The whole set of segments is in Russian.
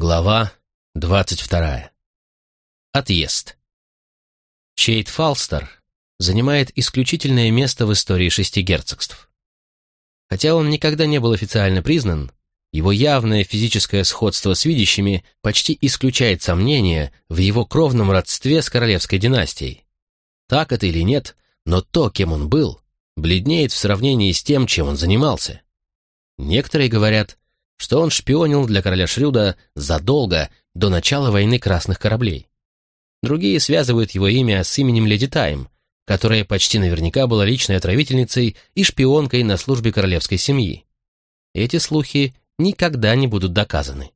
Глава 22. Отъезд. Чейд Фалстер занимает исключительное место в истории 6 герцогств. Хотя он никогда не был официально признан, его явное физическое сходство с видящими почти исключает сомнения в его кровном родстве с королевской династией. Так это или нет, но то, кем он был, бледнеет в сравнении с тем, чем он занимался. Некоторые говорят, что он шпионил для короля Шрюда задолго до начала войны красных кораблей. Другие связывают его имя с именем леди Тайм, которая почти наверняка была личной отравительницей и шпионкой на службе королевской семьи. Эти слухи никогда не будут доказаны.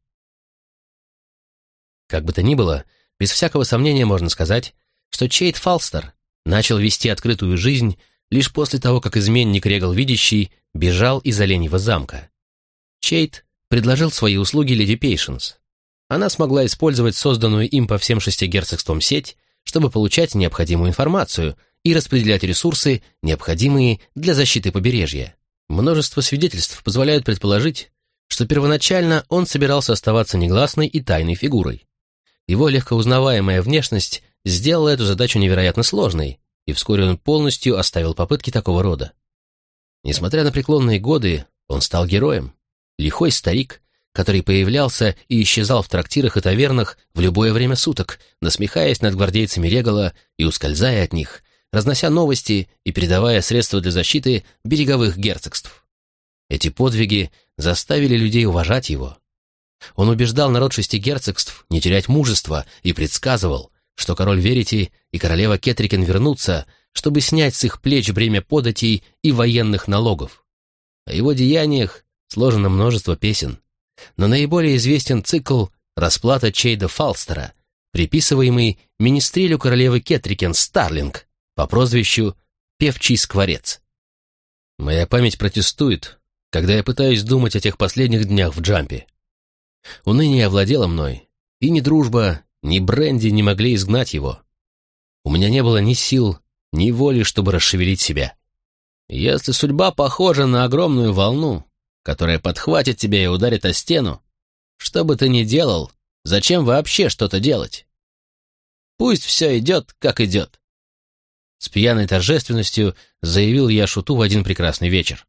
Как бы то ни было, без всякого сомнения можно сказать, что Чейд Фалстер начал вести открытую жизнь лишь после того, как изменник Регал Видящий бежал из Оленьего замка. Чейд предложил свои услуги леди Пейшенс. Она смогла использовать созданную им по всем 6 герцогствам сеть, чтобы получать необходимую информацию и распределять ресурсы, необходимые для защиты побережья. Множество свидетельств позволяют предположить, что первоначально он собирался оставаться негласной и тайной фигурой. Его легкоузнаваемая внешность сделала эту задачу невероятно сложной, и вскоре он полностью оставил попытки такого рода. Несмотря на преклонные годы, он стал героем. Лихой старик, который появлялся и исчезал в трактирах и тавернах в любое время суток, насмехаясь над гвардейцами Регала и ускользая от них, разнося новости и передавая средства для защиты береговых герцогств. Эти подвиги заставили людей уважать его. Он убеждал народ 6 герцогств не терять мужества и предсказывал, что король Верити и королева Кетрикен вернутся, чтобы снять с их плеч бремя податей и военных налогов. О его деяниях сложено множество песен, но наиболее известен цикл «Расплата Чейда Фалстера», приписываемый министрелю королевы Кетрикен Старлинг по прозвищу «Певчий скворец». Моя память протестует, когда я пытаюсь думать о тех последних днях в Джампе. Уныние овладело мной, и ни дружба, ни бренди не могли изгнать его. У меня не было ни сил, ни воли, чтобы расшевелить себя. Если судьба похожа на огромную волну, которая подхватит тебя и ударит о стену, что бы ты ни делал, зачем вообще что-то делать? Пусть все идет, как идет. С пьяной торжественностью заявил я шуту в один прекрасный вечер.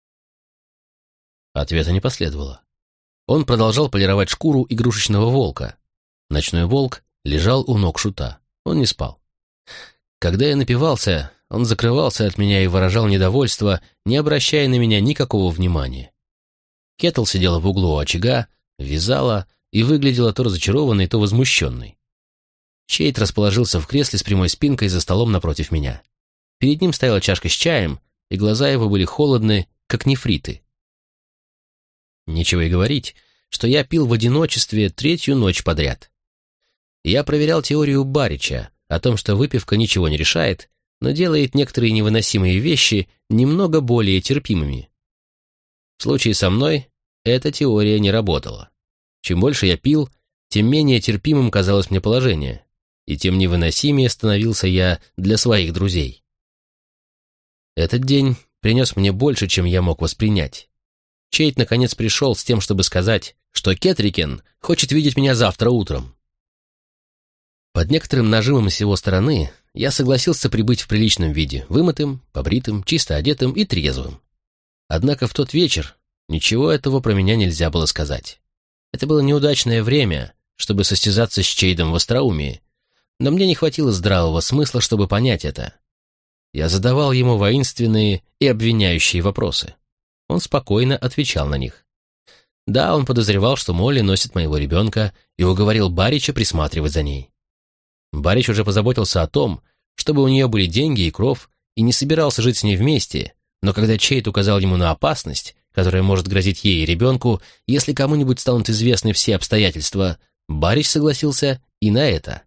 Ответа не последовало. Он продолжал полировать шкуру игрушечного волка. Ночной волк лежал у ног шута. Он не спал. Когда я напивался, он закрывался от меня и выражал недовольство, не обращая на меня никакого внимания. Кетл сидела в углу у очага, вязала и выглядела то разочарованной, то возмущенной. Чейд расположился в кресле с прямой спинкой за столом напротив меня. Перед ним стояла чашка с чаем, и глаза его были холодны, как нефриты. Нечего и говорить, что я пил в одиночестве 3-ю ночь подряд. Я проверял теорию Барича о том, что выпивка ничего не решает, но делает некоторые невыносимые вещи немного более терпимыми. В случае со мной эта теория не работала. Чем больше я пил, тем менее терпимым казалось мне положение, и тем невыносимее становился я для своих друзей. Этот день принес мне больше, чем я мог воспринять. Чейд наконец пришел с тем, чтобы сказать, что Кетрикен хочет видеть меня завтра утром. Под некоторым нажимом с его стороны я согласился прибыть в приличном виде, вымытым, побритым, чисто одетым и трезвым. Однако в тот вечер ничего этого про меня нельзя было сказать. Это было неудачное время, чтобы состязаться с Чейдом в остроумии, но мне не хватило здравого смысла, чтобы понять это. Я задавал ему воинственные и обвиняющие вопросы. Он спокойно отвечал на них. Да, он подозревал, что Молли носит моего ребенка, и уговорил Барича присматривать за ней. Барич уже позаботился о том, чтобы у нее были деньги и кров, и не собирался жить с ней вместе, но когда Чейд указал ему на опасность, которая может грозить ей и ребенку, если кому-нибудь станут известны все обстоятельства, Барич согласился и на это.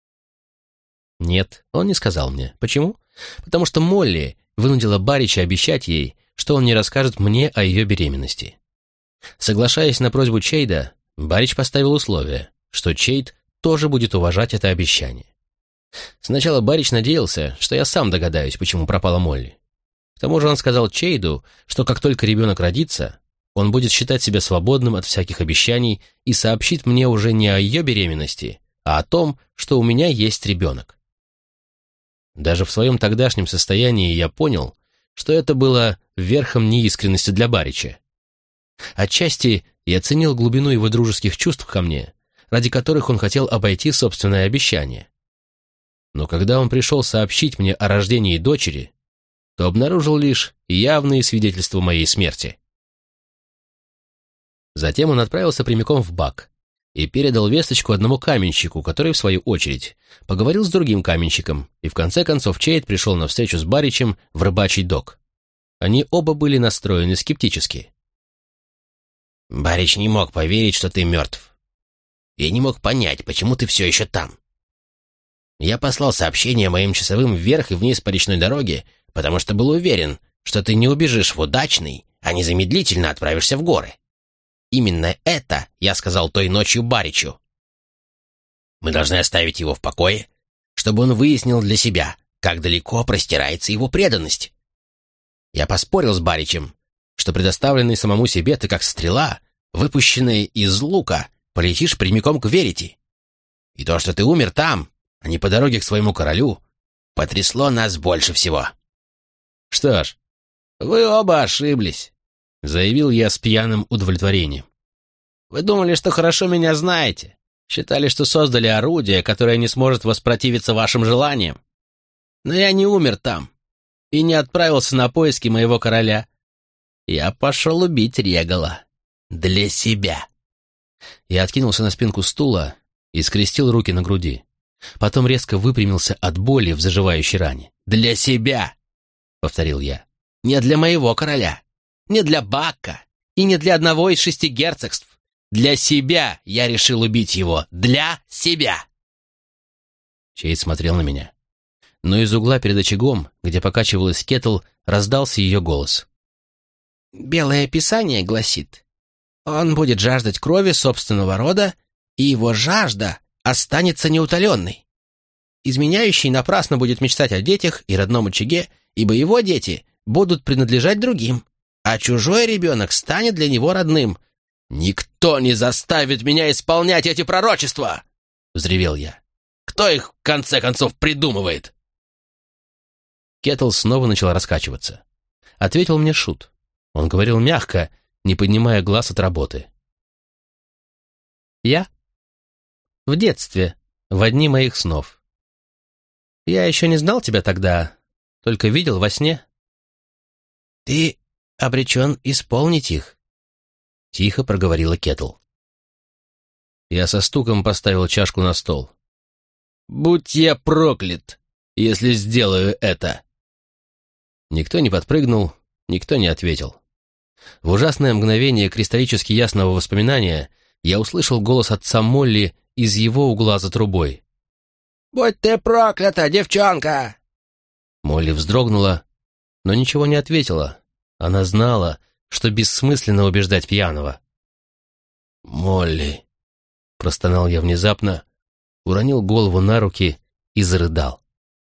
Нет, он не сказал мне. Почему? Потому что Молли вынудила Барича обещать ей, что он не расскажет мне о ее беременности. Соглашаясь на просьбу Чейда, Барич поставил условие, что Чейд тоже будет уважать это обещание. Сначала Барич надеялся, что я сам догадаюсь, почему пропала Молли. К тому же он сказал Чейду, что как только ребенок родится, он будет считать себя свободным от всяких обещаний и сообщит мне уже не о ее беременности, а о том, что у меня есть ребенок. Даже в своем тогдашнем состоянии я понял, что это было верхом неискренности для Барича. Отчасти я ценил глубину его дружеских чувств ко мне, ради которых он хотел обойти собственное обещание. Но когда он пришел сообщить мне о рождении дочери, то обнаружил лишь явные свидетельства моей смерти. Затем он отправился прямиком в Бак и передал весточку одному каменщику, который, в свою очередь, поговорил с другим каменщиком, и в конце концов Чейд пришел на встречу с Баричем в рыбачий док. Они оба были настроены скептически. «Барич не мог поверить, что ты мертв. Я не мог понять, почему ты все еще там. Я послал сообщение моим часовым вверх и вниз по речной дороге, потому что был уверен, что ты не убежишь в Удачный, а незамедлительно отправишься в горы. Именно это я сказал той ночью Баричу. Мы должны оставить его в покое, чтобы он выяснил для себя, как далеко простирается его преданность. Я поспорил с Баричем, что предоставленный самому себе ты как стрела, выпущенная из лука, полетишь прямиком к Верити. И то, что ты умер там, а не по дороге к своему королю, потрясло нас больше всего. «Что ж, вы оба ошиблись», — заявил я с пьяным удовлетворением. «Вы думали, что хорошо меня знаете, считали, что создали орудие, которое не сможет воспротивиться вашим желаниям. Но я не умер там и не отправился на поиски моего короля. Я пошел убить Регала. Для себя». Я откинулся на спинку стула и скрестил руки на груди. Потом резко выпрямился от боли в заживающей ране. «Для себя!» — повторил я. «Не для моего короля, не для Бакка и не для одного из 6 герцогств. Для себя я решил убить его. Для себя!» Чейд смотрел на меня. Но из угла перед очагом, где покачивалась кетл, раздался ее голос. «Белое писание гласит, он будет жаждать крови собственного рода, и его жажда останется неутоленной. Изменяющий напрасно будет мечтать о детях и родном очаге, ибо его дети будут принадлежать другим, а чужой ребенок станет для него родным. «Никто не заставит меня исполнять эти пророчества!» — взревел я. «Кто их, в конце концов, придумывает?» Кетл снова начала раскачиваться. Ответил мне Шут. Он говорил мягко, не поднимая глаз от работы. «Я? В детстве, в одни моих снов. Я еще не знал тебя тогда, только видел во сне». «Ты обречен исполнить их», — тихо проговорила Кетл. Я со стуком поставил чашку на стол. «Будь я проклят, если сделаю это!» Никто не подпрыгнул, никто не ответил. В ужасное мгновение кристаллически ясного воспоминания я услышал голос отца Молли из его угла за трубой. «Будь ты проклята, девчонка!» Молли вздрогнула, но ничего не ответила. Она знала, что бессмысленно убеждать пьяного. «Молли!» — простонал я внезапно, уронил голову на руки и зарыдал.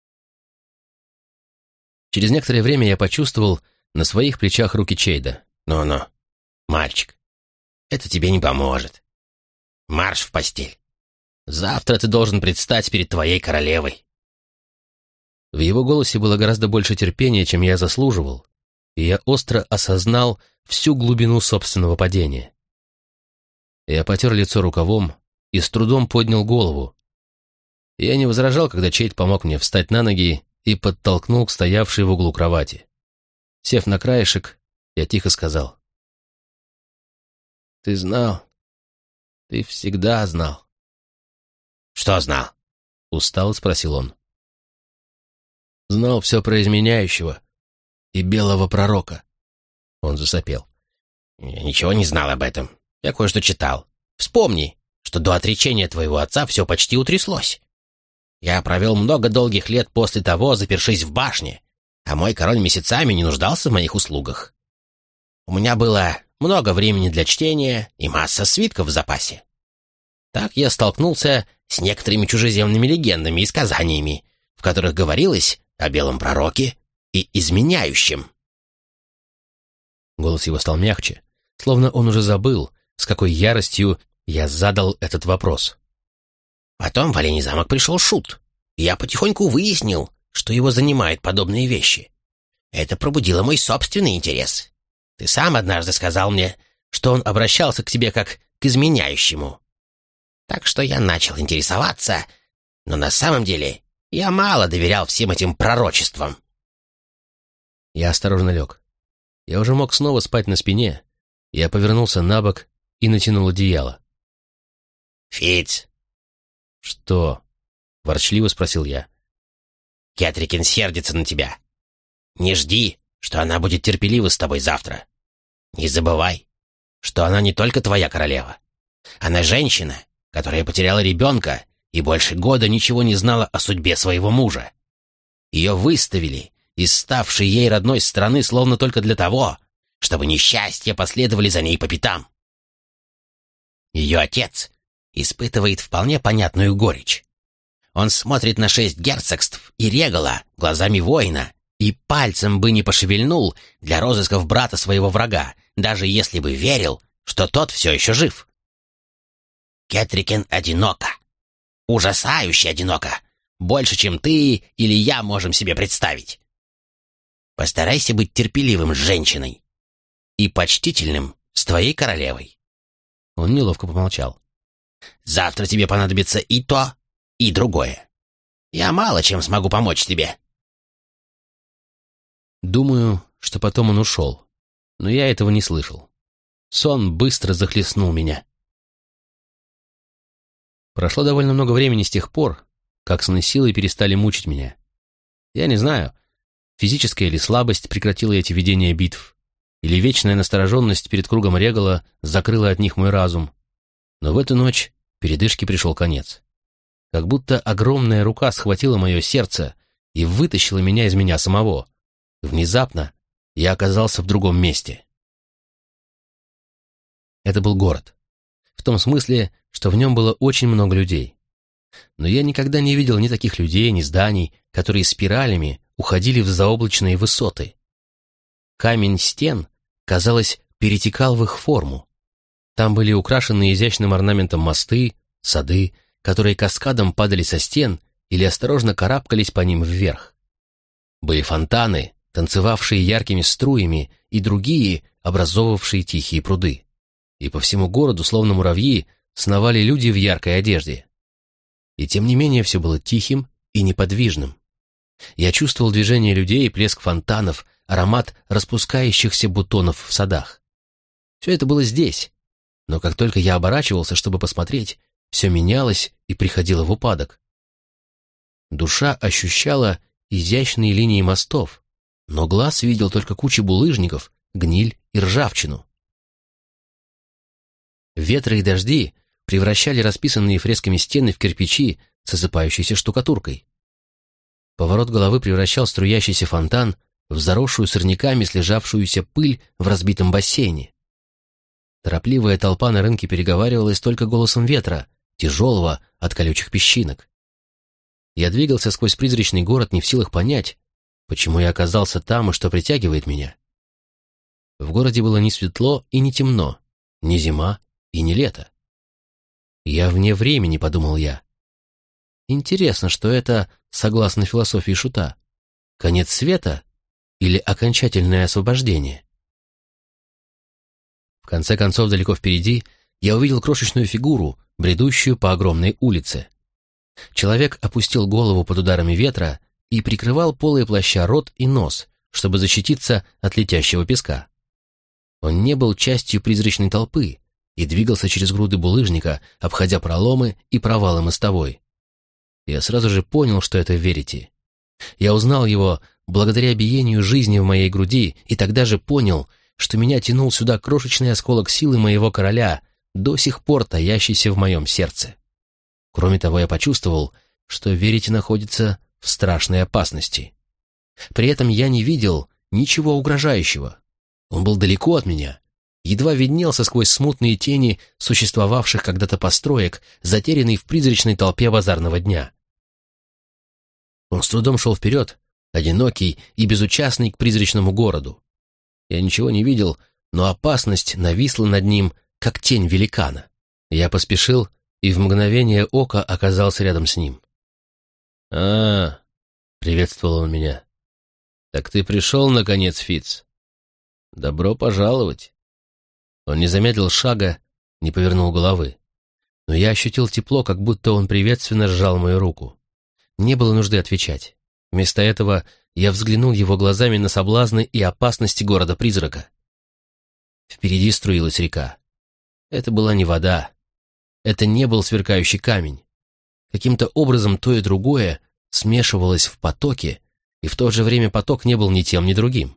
Через некоторое время я почувствовал на своих плечах руки Чейда. «Ну-ну, мальчик, это тебе не поможет. Марш в постель. Завтра ты должен предстать перед твоей королевой». В его голосе было гораздо больше терпения, чем я заслуживал, и я остро осознал всю глубину собственного падения. Я потер лицо рукавом и с трудом поднял голову. Я не возражал, когда Чейд помог мне встать на ноги и подтолкнул к стоявшей в углу кровати. Сев на краешек, я тихо сказал. «Ты знал. Ты всегда знал». «Что знал?» — устало спросил он. «Знал все про изменяющего и белого пророка». Он засопел. «Я ничего не знал об этом. Я кое-что читал. Вспомни, что до отречения твоего отца все почти утряслось. Я провел много долгих лет после того, запершись в башне, а мой король месяцами не нуждался в моих услугах. У меня было много времени для чтения и масса свитков в запасе. Так я столкнулся с некоторыми чужеземными легендами и сказаниями, в которых говорилось о белом пророке и изменяющем». Голос его стал мягче, словно он уже забыл, с какой яростью я задал этот вопрос. Потом в Оленей замок пришел Шут, и я потихоньку выяснил, что его занимают подобные вещи. Это пробудило мой собственный интерес. Ты сам однажды сказал мне, что он обращался к тебе как к изменяющему. Так что я начал интересоваться, но на самом деле я мало доверял всем этим пророчествам. Я осторожно лег. Я уже мог снова спать на спине. Я повернулся на бок и натянул одеяло. «Фиц!» «Что?» — ворчливо спросил я. «Кэтрикин сердится на тебя. Не жди, что она будет терпелива с тобой завтра. Не забывай, что она не только твоя королева. Она женщина, которая потеряла ребенка и больше года ничего не знала о судьбе своего мужа. Ее выставили из ставшей ей родной страны словно только для того, чтобы несчастья последовали за ней по пятам. Ее отец испытывает вполне понятную горечь. Он смотрит на 6 герцогств и регала глазами воина и пальцем бы не пошевельнул для розысков брата своего врага, даже если бы верил, что тот все еще жив. Кэтрикин одинока. Ужасающе одинока. Больше, чем ты или я можем себе представить. Постарайся быть терпеливым с женщиной и почтительным с твоей королевой». Он неловко помолчал. «Завтра тебе понадобится и то, и другое. Я мало чем смогу помочь тебе». Думаю, что потом он ушел, но я этого не слышал. Сон быстро захлестнул меня. Прошло довольно много времени с тех пор, как сны силы перестали мучить меня. Я не знаю, физическая ли слабость прекратила эти видения битв, или вечная настороженность перед кругом регала закрыла от них мой разум. Но в эту ночь передышке пришел конец. Как будто огромная рука схватила мое сердце и вытащила меня из меня самого. Внезапно я оказался в другом месте. Это был город. В том смысле, что в нем было очень много людей. Но я никогда не видел ни таких людей, ни зданий, которые спиралями уходили в заоблачные высоты. Камень стен, казалось, перетекал в их форму. Там были украшены изящным орнаментом мосты, сады, которые каскадом падали со стен или осторожно карабкались по ним вверх. Были фонтаны, танцевавшие яркими струями, и другие, образовавшие тихие пруды. И по всему городу, словно муравьи, сновали люди в яркой одежде. И тем не менее все было тихим и неподвижным. Я чувствовал движение людей, плеск фонтанов, аромат распускающихся бутонов в садах. Все это было здесь, но как только я оборачивался, чтобы посмотреть, все менялось и приходило в упадок. Душа ощущала изящные линии мостов, но глаз видел только кучи булыжников, гниль и ржавчину. Ветры и дожди превращали расписанные фресками стены в кирпичи с осыпающейся штукатуркой. Поворот головы превращал струящийся фонтан в заросшую сорняками слежавшуюся пыль в разбитом бассейне. Торопливая толпа на рынке переговаривалась только голосом ветра, тяжелого от колючих песчинок. Я двигался сквозь призрачный город, не в силах понять, почему я оказался там и что притягивает меня. В городе было не светло и не темно, не зима и не лето. «Я вне времени», — подумал я. Интересно, что это, согласно философии Шута, конец света или окончательное освобождение? В конце концов, далеко впереди, я увидел крошечную фигуру, бредущую по огромной улице. Человек опустил голову под ударами ветра и прикрывал полой плаща рот и нос, чтобы защититься от летящего песка. Он не был частью призрачной толпы и двигался через груды булыжника, обходя проломы и провалы мостовой. Я сразу же понял, что это Верити. Я узнал его благодаря биению жизни в моей груди, и тогда же понял, что меня тянул сюда крошечный осколок силы моего короля, до сих пор таящийся в моем сердце. Кроме того, я почувствовал, что Верити находится в страшной опасности. При этом я не видел ничего угрожающего. Он был далеко от меня, едва виднелся сквозь смутные тени существовавших когда-то построек, затерянный в призрачной толпе базарного дня. Он с трудом шел вперед, одинокий и безучастный к призрачному городу. Я ничего не видел, но опасность нависла над ним, как тень великана. Я поспешил и в мгновение ока оказался рядом с ним. «А, — приветствовал он меня, — так ты пришел, наконец, Фитц. Добро пожаловать». Он не замедлил шага, не повернул головы. Но я ощутил тепло, как будто он приветственно сжал мою руку. Не было нужды отвечать. Вместо этого я взглянул его глазами на соблазны и опасности города-призрака. Впереди струилась река. Это была не вода. Это не был сверкающий камень. Каким-то образом то и другое смешивалось в потоке, и в то же время поток не был ни тем, ни другим.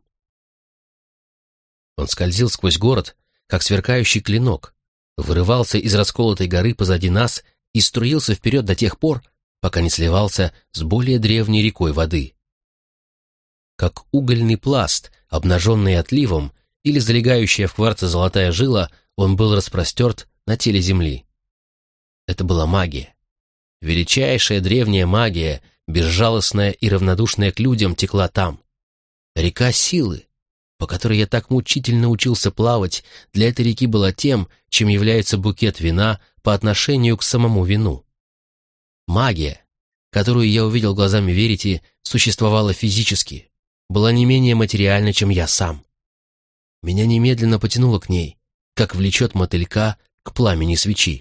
Он скользил сквозь город, как сверкающий клинок, вырывался из расколотой горы позади нас и струился вперед до тех пор, пока не сливался с более древней рекой воды. Как угольный пласт, обнаженный отливом, или залегающая в кварце золотая жила, он был распростерт на теле земли. Это была магия. Величайшая древняя магия, безжалостная и равнодушная к людям, текла там. Река силы, по которой я так мучительно учился плавать, для этой реки была тем, чем является букет вина по отношению к самому вину. Магия, которую я увидел глазами Верити, существовала физически, была не менее материальна, чем я сам. Меня немедленно потянуло к ней, как влечет мотылька к пламени свечи.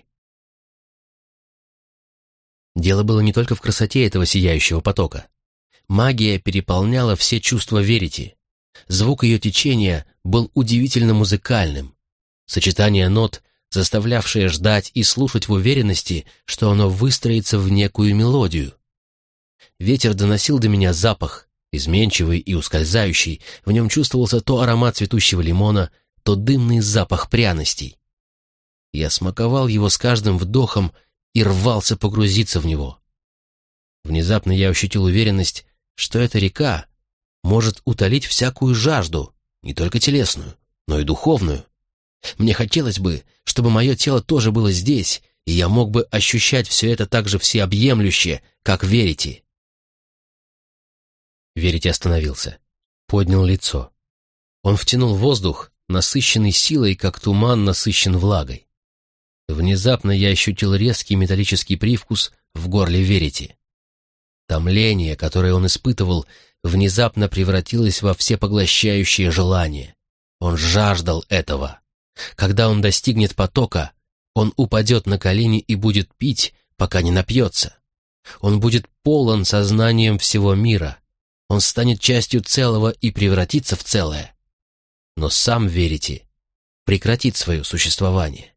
Дело было не только в красоте этого сияющего потока. Магия переполняла все чувства Верити. Звук ее течения был удивительно музыкальным. Сочетание нот, заставлявшее ждать и слушать в уверенности, что оно выстроится в некую мелодию. Ветер доносил до меня запах, изменчивый и ускользающий, в нем чувствовался то аромат цветущего лимона, то дымный запах пряностей. Я смаковал его с каждым вдохом и рвался погрузиться в него. Внезапно я ощутил уверенность, что эта река может утолить всякую жажду, не только телесную, но и духовную. Мне хотелось бы, чтобы мое тело тоже было здесь, и я мог бы ощущать все это так же всеобъемлюще, как Верити. Верити остановился, поднял лицо. Он втянул воздух, насыщенный силой, как туман насыщен влагой. Внезапно я ощутил резкий металлический привкус в горле Верити. Томление, которое он испытывал, внезапно превратилось во всепоглощающее желание. Он жаждал этого. Когда он достигнет потока, он упадет на колени и будет пить, пока не напьется. Он будет полон сознанием всего мира. Он станет частью целого и превратится в целое. Но сам Верити прекратит свое существование.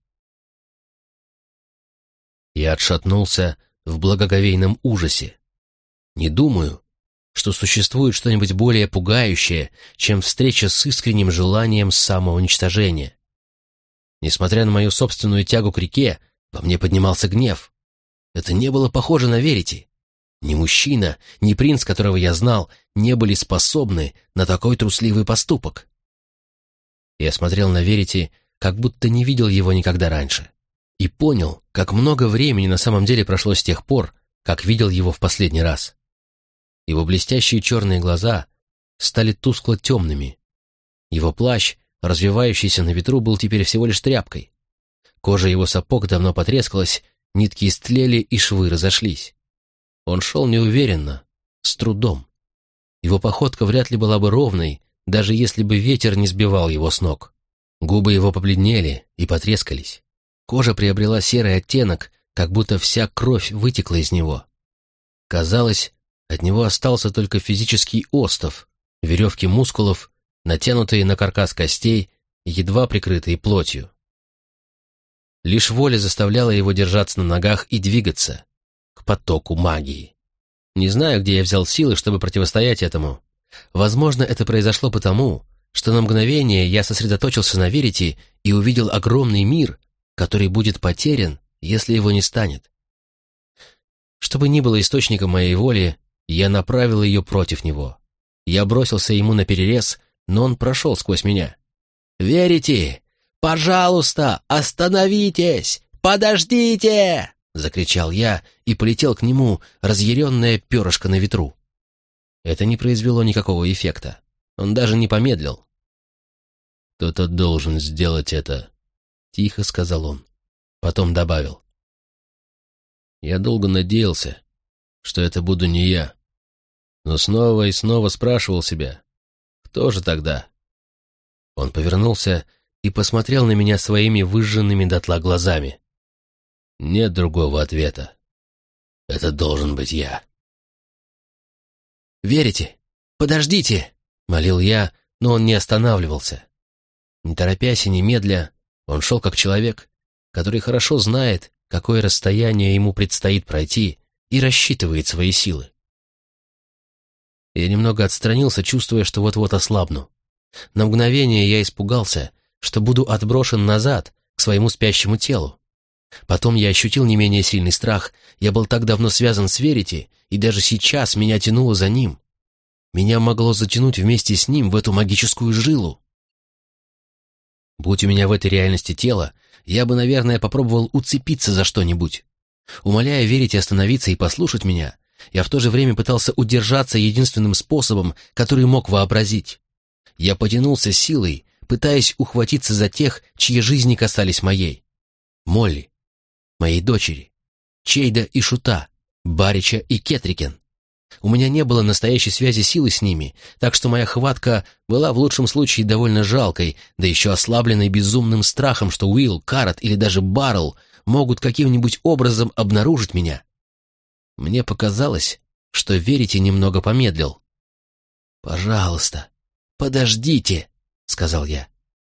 Я отшатнулся в благоговейном ужасе. Не думаю, что существует что-нибудь более пугающее, чем встреча с искренним желанием самоуничтожения. Несмотря на мою собственную тягу к реке, во мне поднимался гнев. Это не было похоже на Верити. Ни мужчина, ни принц, которого я знал, не были способны на такой трусливый поступок. Я смотрел на Верити, как будто не видел его никогда раньше, и понял, как много времени на самом деле прошло с тех пор, как видел его в последний раз. Его блестящие черные глаза стали тускло-темными. Его плащ, развивающийся на ветру, был теперь всего лишь тряпкой. Кожа его сапог давно потрескалась, нитки истлели и швы разошлись. Он шел неуверенно, с трудом. Его походка вряд ли была бы ровной, даже если бы ветер не сбивал его с ног. Губы его побледнели и потрескались. Кожа приобрела серый оттенок, как будто вся кровь вытекла из него. Казалось, от него остался только физический остов, веревки мускулов, натянутые на каркас костей, едва прикрытые плотью. Лишь воля заставляла его держаться на ногах и двигаться к потоку магии. Не знаю, где я взял силы, чтобы противостоять этому. Возможно, это произошло потому, что на мгновение я сосредоточился на Верити и увидел огромный мир, который будет потерян, если его не станет. Что бы ни было источником моей воли, я направил ее против него. Я бросился ему наперерез, но он прошел сквозь меня. «Верити! Пожалуйста, остановитесь! Подождите!» — закричал я и полетел к нему, разъяренное перышко на ветру. Это не произвело никакого эффекта. Он даже не помедлил. «Кто-то должен сделать это», — тихо сказал он. Потом добавил. «Я долго надеялся, что это буду не я, но снова и снова спрашивал себя, кто же тогда?» Он повернулся и посмотрел на меня своими выжженными дотла глазами. «Нет другого ответа. Это должен быть я». «Верите? Подождите!» — молил я, но он не останавливался. Не торопясь и немедля, он шел как человек, который хорошо знает, какое расстояние ему предстоит пройти, и рассчитывает свои силы. Я немного отстранился, чувствуя, что вот-вот ослабну. На мгновение я испугался, что буду отброшен назад, к своему спящему телу. Потом я ощутил не менее сильный страх. Я был так давно связан с Верити, и даже сейчас меня тянуло за ним. Меня могло затянуть вместе с ним в эту магическую жилу. Будь у меня в этой реальности тело, я бы, наверное, попробовал уцепиться за что-нибудь. Умоляя Верити остановиться и послушать меня, я в то же время пытался удержаться единственным способом, который мог вообразить. Я потянулся силой, пытаясь ухватиться за тех, чьи жизни касались моей. Молли, моей дочери, Чейда и Шута, Барича и Кетрикен. У меня не было настоящей связи силы с ними, так что моя хватка была в лучшем случае довольно жалкой, да еще ослабленной безумным страхом, что Уилл, Карат или даже Баррел могут каким-нибудь образом обнаружить меня. Мне показалось, что Верити немного помедлил. «Пожалуйста, подождите», — сказал я.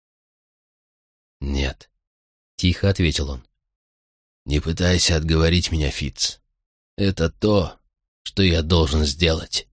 «Нет», — тихо ответил он. «Не пытайся отговорить меня, Фитц. Это то, что я должен сделать».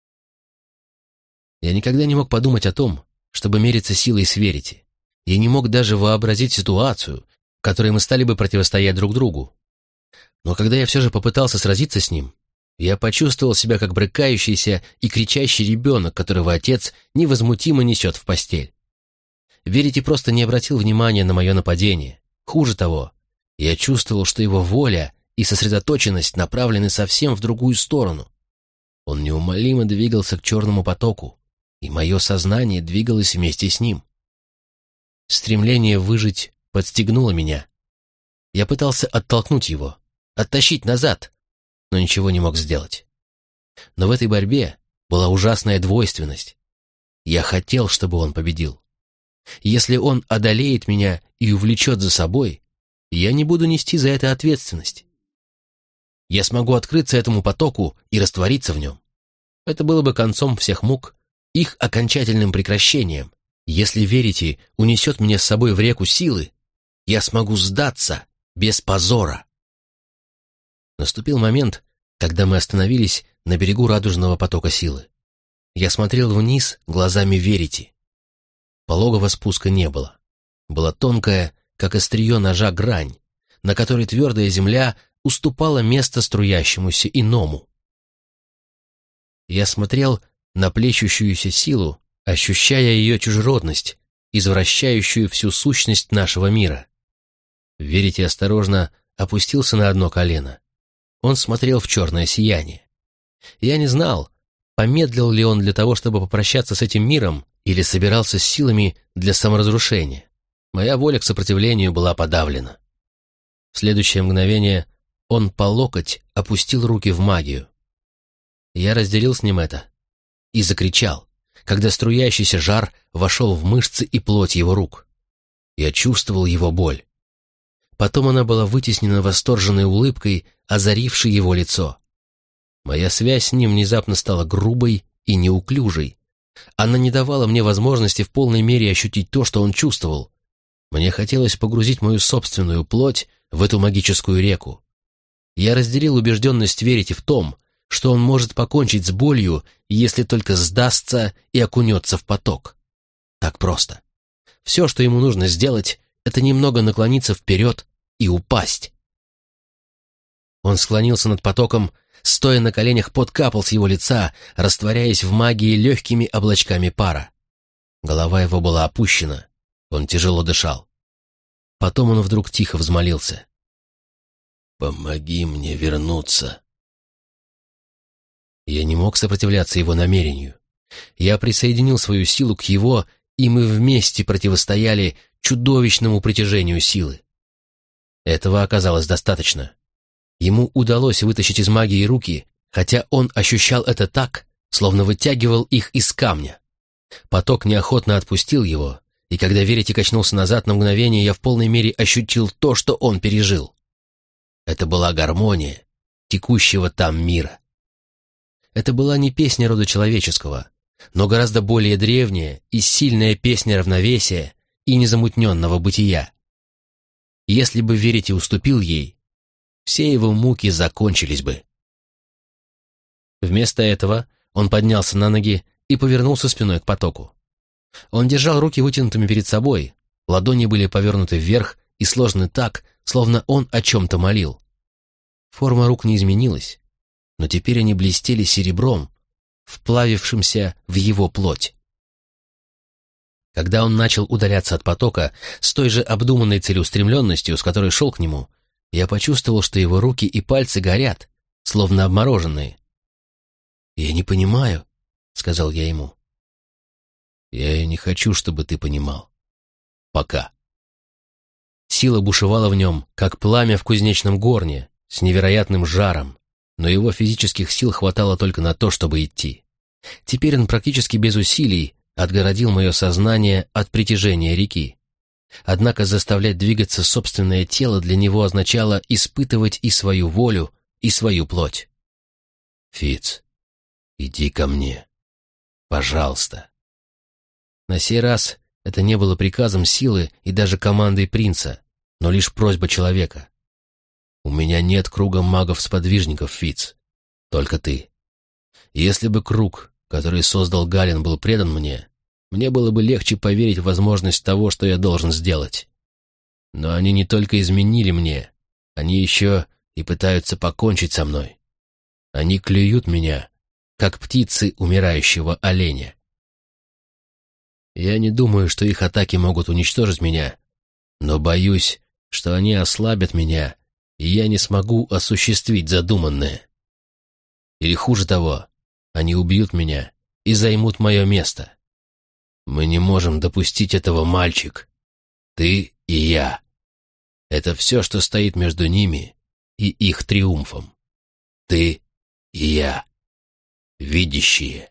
Я никогда не мог подумать о том, чтобы мериться силой с Верити. Я не мог даже вообразить ситуацию, в которой мы стали бы противостоять друг другу. Но когда я все же попытался сразиться с ним, я почувствовал себя как брыкающийся и кричащий ребенок, которого отец невозмутимо несет в постель. Верити просто не обратил внимания на мое нападение. Хуже того, я чувствовал, что его воля и сосредоточенность направлены совсем в другую сторону. Он неумолимо двигался к черному потоку, и мое сознание двигалось вместе с ним. Стремление выжить подстегнуло меня. Я пытался оттолкнуть его, оттащить назад, но ничего не мог сделать. Но в этой борьбе была ужасная двойственность. Я хотел, чтобы он победил. Если он одолеет меня и увлечет за собой, я не буду нести за это ответственность. Я смогу открыться этому потоку и раствориться в нем. Это было бы концом всех мук, их окончательным прекращением. Если Верити унесет меня с собой в реку силы, я смогу сдаться без позора. Наступил момент, когда мы остановились на берегу радужного потока силы. Я смотрел вниз глазами Верити. Пологого спуска не было. Была тонкая, как острие ножа, грань, на которой твердая земля уступала место струящемуся иному. Я смотрел на плещущуюся силу, ощущая ее чужеродность, извращающую всю сущность нашего мира. Верити осторожно опустился на одно колено. Он смотрел в черное сияние. Я не знал, помедлил ли он для того, чтобы попрощаться с этим миром, или собирался с силами для саморазрушения. Моя воля к сопротивлению была подавлена. В следующее мгновение он по локоть опустил руки в магию. Я разделил с ним это и закричал, когда струящийся жар вошел в мышцы и плоть его рук. Я чувствовал его боль. Потом она была вытеснена восторженной улыбкой, озарившей его лицо. Моя связь с ним внезапно стала грубой и неуклюжей. Она не давала мне возможности в полной мере ощутить то, что он чувствовал. Мне хотелось погрузить мою собственную плоть в эту магическую реку. Я разделил убежденность Верити в том, что он может покончить с болью, если только сдастся и окунется в поток. Так просто. Все, что ему нужно сделать, это немного наклониться вперед и упасть. Он склонился над потоком, стоя на коленях, пот капал с его лица, растворяясь в магии легкими облачками пара. Голова его была опущена, он тяжело дышал. Потом он вдруг тихо взмолился. «Помоги мне вернуться». Я не мог сопротивляться его намерению. Я присоединил свою силу к его и мы вместе противостояли чудовищному притяжению силы. Этого оказалось достаточно. Ему удалось вытащить из магии руки, хотя он ощущал это так, словно вытягивал их из камня. Поток неохотно отпустил его, и когда Верити качнулся назад на мгновение, я в полной мере ощутил то, что он пережил. Это была гармония текущего там мира. Это была не песня рода человеческого, но гораздо более древняя и сильная песня равновесия и незамутненного бытия. Если бы Верити уступил ей, все его муки закончились бы. Вместо этого он поднялся на ноги и повернулся спиной к потоку. Он держал руки вытянутыми перед собой, ладони были повернуты вверх и сложены так, словно он о чем-то молил. Форма рук не изменилась, но теперь они блестели серебром, вплавившимся в его плоть. Когда он начал удаляться от потока с той же обдуманной целеустремленностью, с которой шел к нему, я почувствовал, что его руки и пальцы горят, словно обмороженные. «Я не понимаю», — сказал я ему. «Я и не хочу, чтобы ты понимал. Пока». Сила бушевала в нем, как пламя в кузнечном горне, с невероятным жаром, но его физических сил хватало только на то, чтобы идти. Теперь он практически без усилий отгородил мое сознание от притяжения реки. Однако заставлять двигаться собственное тело для него означало испытывать и свою волю, и свою плоть. «Фиц, иди ко мне. Пожалуйста». На сей раз это не было приказом силы и даже командой принца, но лишь просьба человека. «У меня нет круга магов-сподвижников, Фиц. Только ты. Если бы круг, который создал Гален, был предан мне было бы легче поверить в возможность того, что я должен сделать. Но они не только изменили мне, они еще и пытаются покончить со мной. Они клюют меня, как птицы умирающего оленя. Я не думаю, что их атаки могут уничтожить меня, но боюсь, что они ослабят меня, и я не смогу осуществить задуманное. Или хуже того, они убьют меня и займут мое место. Мы не можем допустить этого, мальчик. Ты и я. Это все, что стоит между ними и их триумфом. Ты и я. Видящие».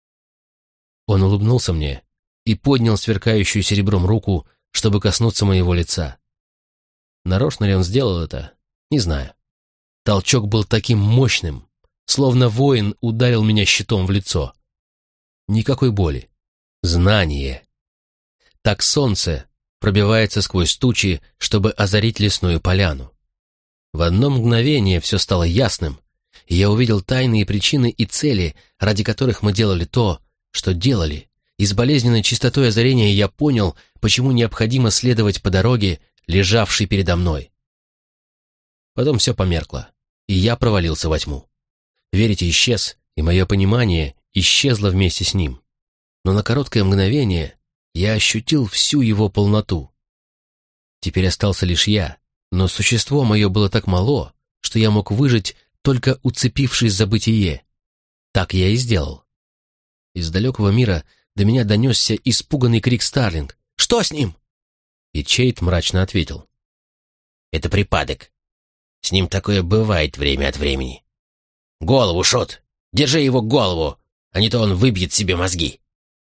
Он улыбнулся мне и поднял сверкающую серебром руку, чтобы коснуться моего лица. Нарочно ли он сделал это? Не знаю. Толчок был таким мощным, словно воин ударил меня щитом в лицо. Никакой боли. Знание. Так солнце пробивается сквозь тучи, чтобы озарить лесную поляну. В одно мгновение все стало ясным, и я увидел тайные причины и цели, ради которых мы делали то, что делали, и с болезненной чистотой озарения я понял, почему необходимо следовать по дороге, лежавшей передо мной. Потом все померкло, и я провалился во тьму. Верите исчез, и мое понимание исчезло вместе с ним. Но на короткое мгновение я ощутил всю его полноту. Теперь остался лишь я, но существо мое было так мало, что я мог выжить, только уцепившись за бытие. Так я и сделал. Из далекого мира до меня донесся испуганный крик Старлинг. «Что с ним?» И Чейд мрачно ответил. «Это припадок. С ним такое бывает время от времени. Голову, Шот! Держи его голову, а не то он выбьет себе мозги!»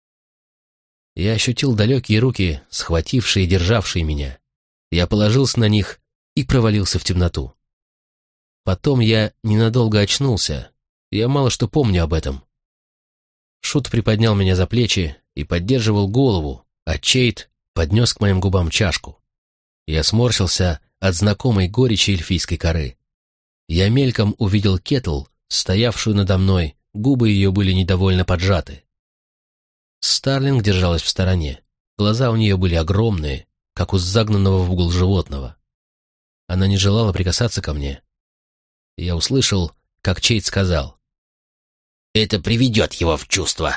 Я ощутил далекие руки, схватившие и державшие меня. Я положился на них и провалился в темноту. Потом я ненадолго очнулся. Я мало что помню об этом. Шут приподнял меня за плечи и поддерживал голову, а Чейд поднес к моим губам чашку. Я сморщился от знакомой горечи эльфийской коры. Я мельком увидел Кетл, стоявшую надо мной, губы ее были недовольно поджаты. Старлинг держалась в стороне. Глаза у нее были огромные, как у загнанного в угол животного. Она не желала прикасаться ко мне. Я услышал, как Чейд сказал: «Это приведет его в чувство».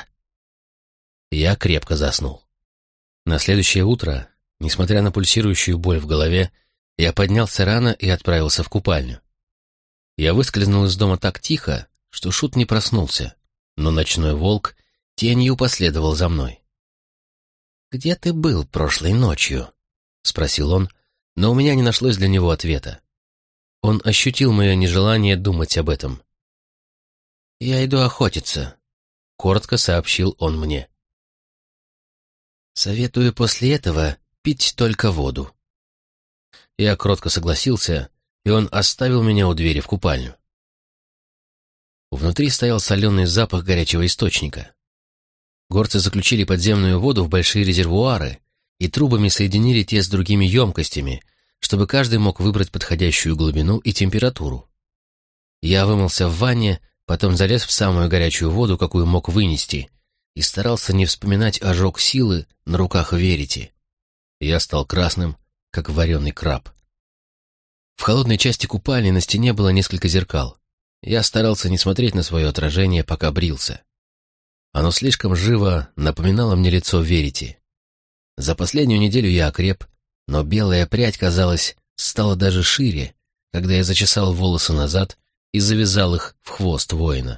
Я крепко заснул. На следующее утро, несмотря на пульсирующую боль в голове, я поднялся рано и отправился в купальню. Я выскользнул из дома так тихо, что Шут не проснулся, но ночной волк тенью последовал за мной. «Где ты был прошлой ночью?» — спросил он, но у меня не нашлось для него ответа. Он ощутил мое нежелание думать об этом. «Я иду охотиться», — коротко сообщил он мне. «Советую после этого пить только воду». Я кротко согласился, и он оставил меня у двери в купальню. Внутри стоял соленый запах горячего источника. Горцы заключили подземную воду в большие резервуары и трубами соединили те с другими емкостями, чтобы каждый мог выбрать подходящую глубину и температуру. Я вымылся в ванне, потом залез в самую горячую воду, какую мог вынести, и старался не вспоминать ожог силы на руках Верити. Я стал красным, как вареный краб. В холодной части купальни на стене было несколько зеркал. Я старался не смотреть на свое отражение, пока брился. Оно слишком живо напоминало мне лицо Верити. За последнюю неделю я окреп, но белая прядь, казалось, стала даже шире, когда я зачесал волосы назад и завязал их в хвост воина.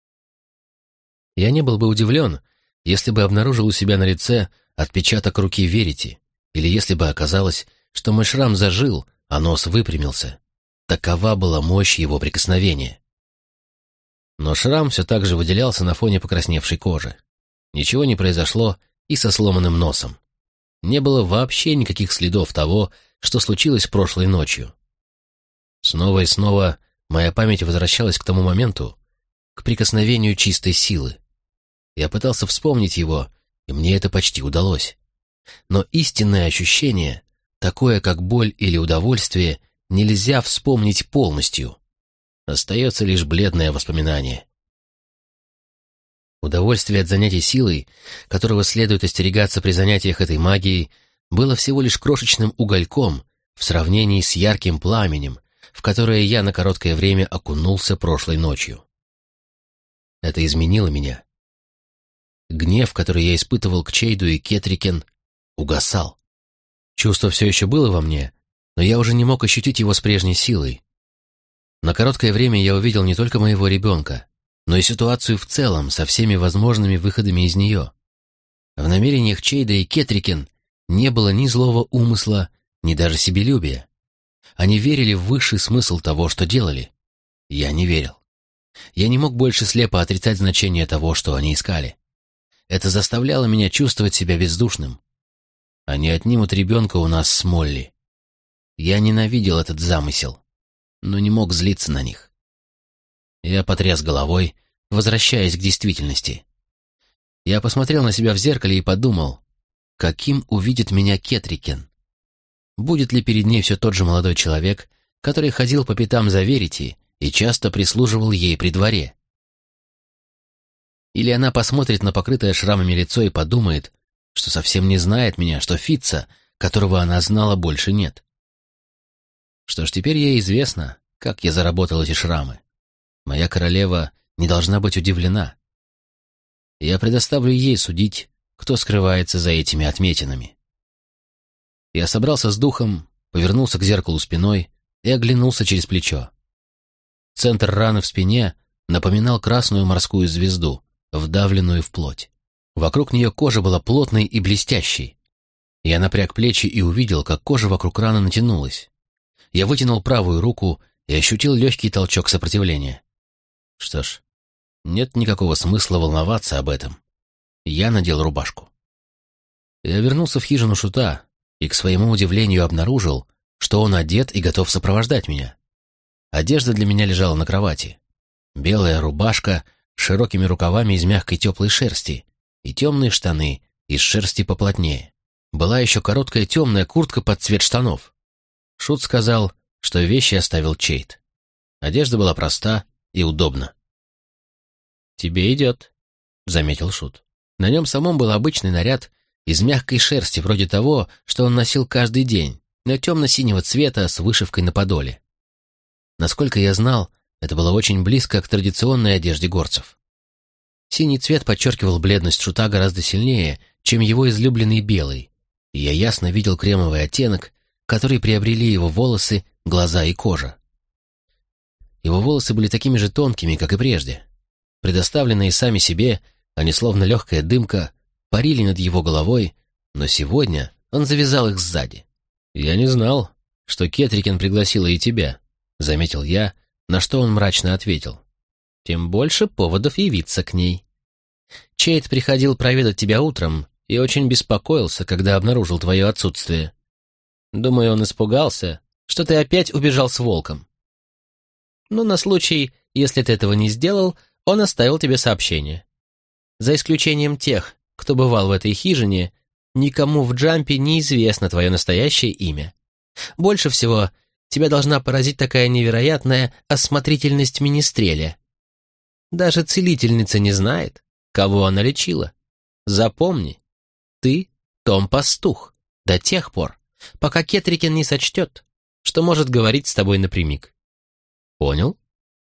Я не был бы удивлен, если бы обнаружил у себя на лице отпечаток руки Верити, или если бы оказалось, что мой шрам зажил, а нос выпрямился. Такова была мощь его прикосновения. Но шрам все так же выделялся на фоне покрасневшей кожи. Ничего не произошло и со сломанным носом. Не было вообще никаких следов того, что случилось прошлой ночью. Снова и снова моя память возвращалась к тому моменту, к прикосновению чистой силы. Я пытался вспомнить его, и мне это почти удалось. Но истинное ощущение, такое как боль или удовольствие, нельзя вспомнить полностью. Остается лишь бледное воспоминание. Удовольствие от занятий силой, которого следует остерегаться при занятиях этой магией, было всего лишь крошечным угольком в сравнении с ярким пламенем, в которое я на короткое время окунулся прошлой ночью. Это изменило меня. Гнев, который я испытывал к Чейду и Кетрикен, угасал. Чувство все еще было во мне, но я уже не мог ощутить его с прежней силой. На короткое время я увидел не только моего ребенка, но и ситуацию в целом, со всеми возможными выходами из нее. В намерениях Чейда и Кетрикен не было ни злого умысла, ни даже себелюбия. Они верили в высший смысл того, что делали. Я не верил. Я не мог больше слепо отрицать значение того, что они искали. Это заставляло меня чувствовать себя бездушным. Они отнимут ребенка у нас с Молли. Я ненавидел этот замысел, но не мог злиться на них. Я потряс головой, возвращаясь к действительности. Я посмотрел на себя в зеркале и подумал, каким увидит меня Кетрикен. Будет ли перед ней все тот же молодой человек, который ходил по пятам за Верити и часто прислуживал ей при дворе? Или она посмотрит на покрытое шрамами лицо и подумает, что совсем не знает меня, что Фитца, которого она знала, больше нет. Что ж, теперь ей известно, как я заработал эти шрамы. Моя королева не должна быть удивлена. Я предоставлю ей судить, кто скрывается за этими отметинами. Я собрался с духом, повернулся к зеркалу спиной и оглянулся через плечо. Центр раны в спине напоминал красную морскую звезду, вдавленную в плоть. Вокруг нее кожа была плотной и блестящей. Я напряг плечи и увидел, как кожа вокруг раны натянулась. Я вытянул правую руку и ощутил легкий толчок сопротивления. Что ж, нет никакого смысла волноваться об этом. Я надел рубашку. Я вернулся в хижину Шута и, к своему удивлению, обнаружил, что он одет и готов сопровождать меня. Одежда для меня лежала на кровати. Белая рубашка с широкими рукавами из мягкой теплой шерсти и темные штаны из шерсти поплотнее. Была еще короткая темная куртка под цвет штанов. Шут сказал, что вещи оставил Чейд. Одежда была проста и удобна. «Тебе идет», — заметил Шут. На нем самом был обычный наряд из мягкой шерсти, вроде того, что он носил каждый день, но темно-синего цвета с вышивкой на подоле. Насколько я знал, это было очень близко к традиционной одежде горцев. Синий цвет подчеркивал бледность Шута гораздо сильнее, чем его излюбленный белый, и я ясно видел кремовый оттенок, который приобрели его волосы, глаза и кожа. Его волосы были такими же тонкими, как и прежде. Предоставленные сами себе, они словно легкая дымка, парили над его головой, но сегодня он завязал их сзади. «Я не знал, что Кетрикен пригласила и тебя», — заметил я, на что он мрачно ответил. «Тем больше поводов явиться к ней. Чейд приходил проведать тебя утром и очень беспокоился, когда обнаружил твое отсутствие. Думаю, он испугался, что ты опять убежал с волком. Но на случай, если ты этого не сделал, он оставил тебе сообщение. За исключением тех, кто бывал в этой хижине, никому в Джампе неизвестно твое настоящее имя. Больше всего тебя должна поразить такая невероятная осмотрительность Министреля. Даже целительница не знает, кого она лечила. Запомни, ты Том-пастух до тех пор, пока Кетрикен не сочтет, что может говорить с тобой напрямик. Понял?»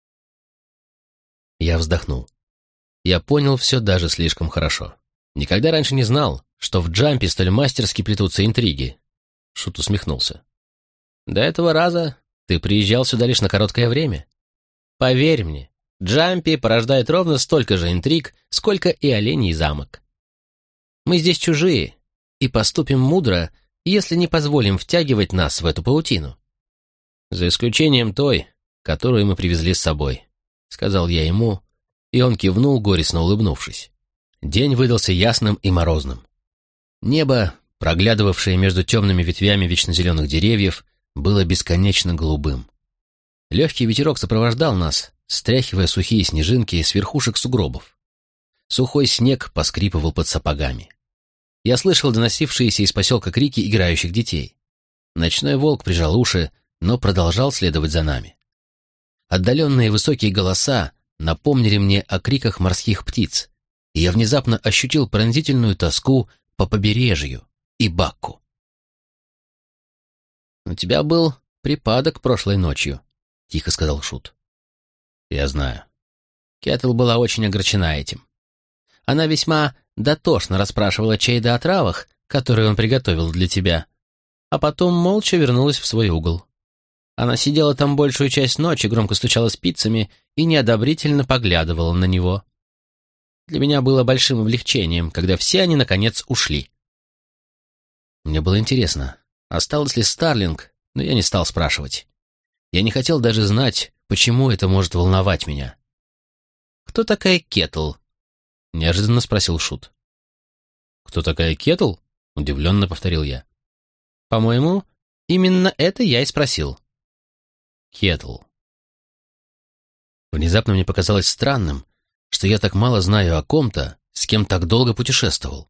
Я вздохнул. Я понял все даже слишком хорошо. Никогда раньше не знал, что в Джампе столь мастерски плетутся интриги. Шут усмехнулся. «До этого раза ты приезжал сюда лишь на короткое время. Поверь мне, Джампи порождает ровно столько же интриг, сколько и Оленей замок. Мы здесь чужие и поступим мудро, если не позволим втягивать нас в эту паутину. За исключением той, которую мы привезли с собой», — сказал я ему, и он кивнул, горестно улыбнувшись. День выдался ясным и морозным. Небо, проглядывавшее между темными ветвями вечнозеленых деревьев, было бесконечно голубым. Легкий ветерок сопровождал нас, стряхивая сухие снежинки с верхушек сугробов. Сухой снег поскрипывал под сапогами. Я слышал доносившиеся из поселка крики играющих детей. Ночной волк прижал уши, но продолжал следовать за нами. Отдаленные высокие голоса напомнили мне о криках морских птиц, и я внезапно ощутил пронзительную тоску по побережью и Бакку. «У тебя был припадок прошлой ночью», — тихо сказал Шут. «Я знаю». Кеттл была очень огорчена этим. Она весьма дотошно расспрашивала Чейда о травах, которые он приготовил для тебя, а потом молча вернулась в свой угол. Она сидела там большую часть ночи, громко стучала спицами и неодобрительно поглядывала на него. Для меня было большим облегчением, когда все они, наконец, ушли. Мне было интересно, осталась ли Старлинг, но я не стал спрашивать. Я не хотел даже знать, почему это может волновать меня. «Кто такая Кеттл?» — неожиданно спросил Шут. «Кто такая Кеттл?» — удивленно повторил я. «По-моему, именно это я и спросил». Кеттл. Внезапно мне показалось странным, что я так мало знаю о ком-то, с кем так долго путешествовал.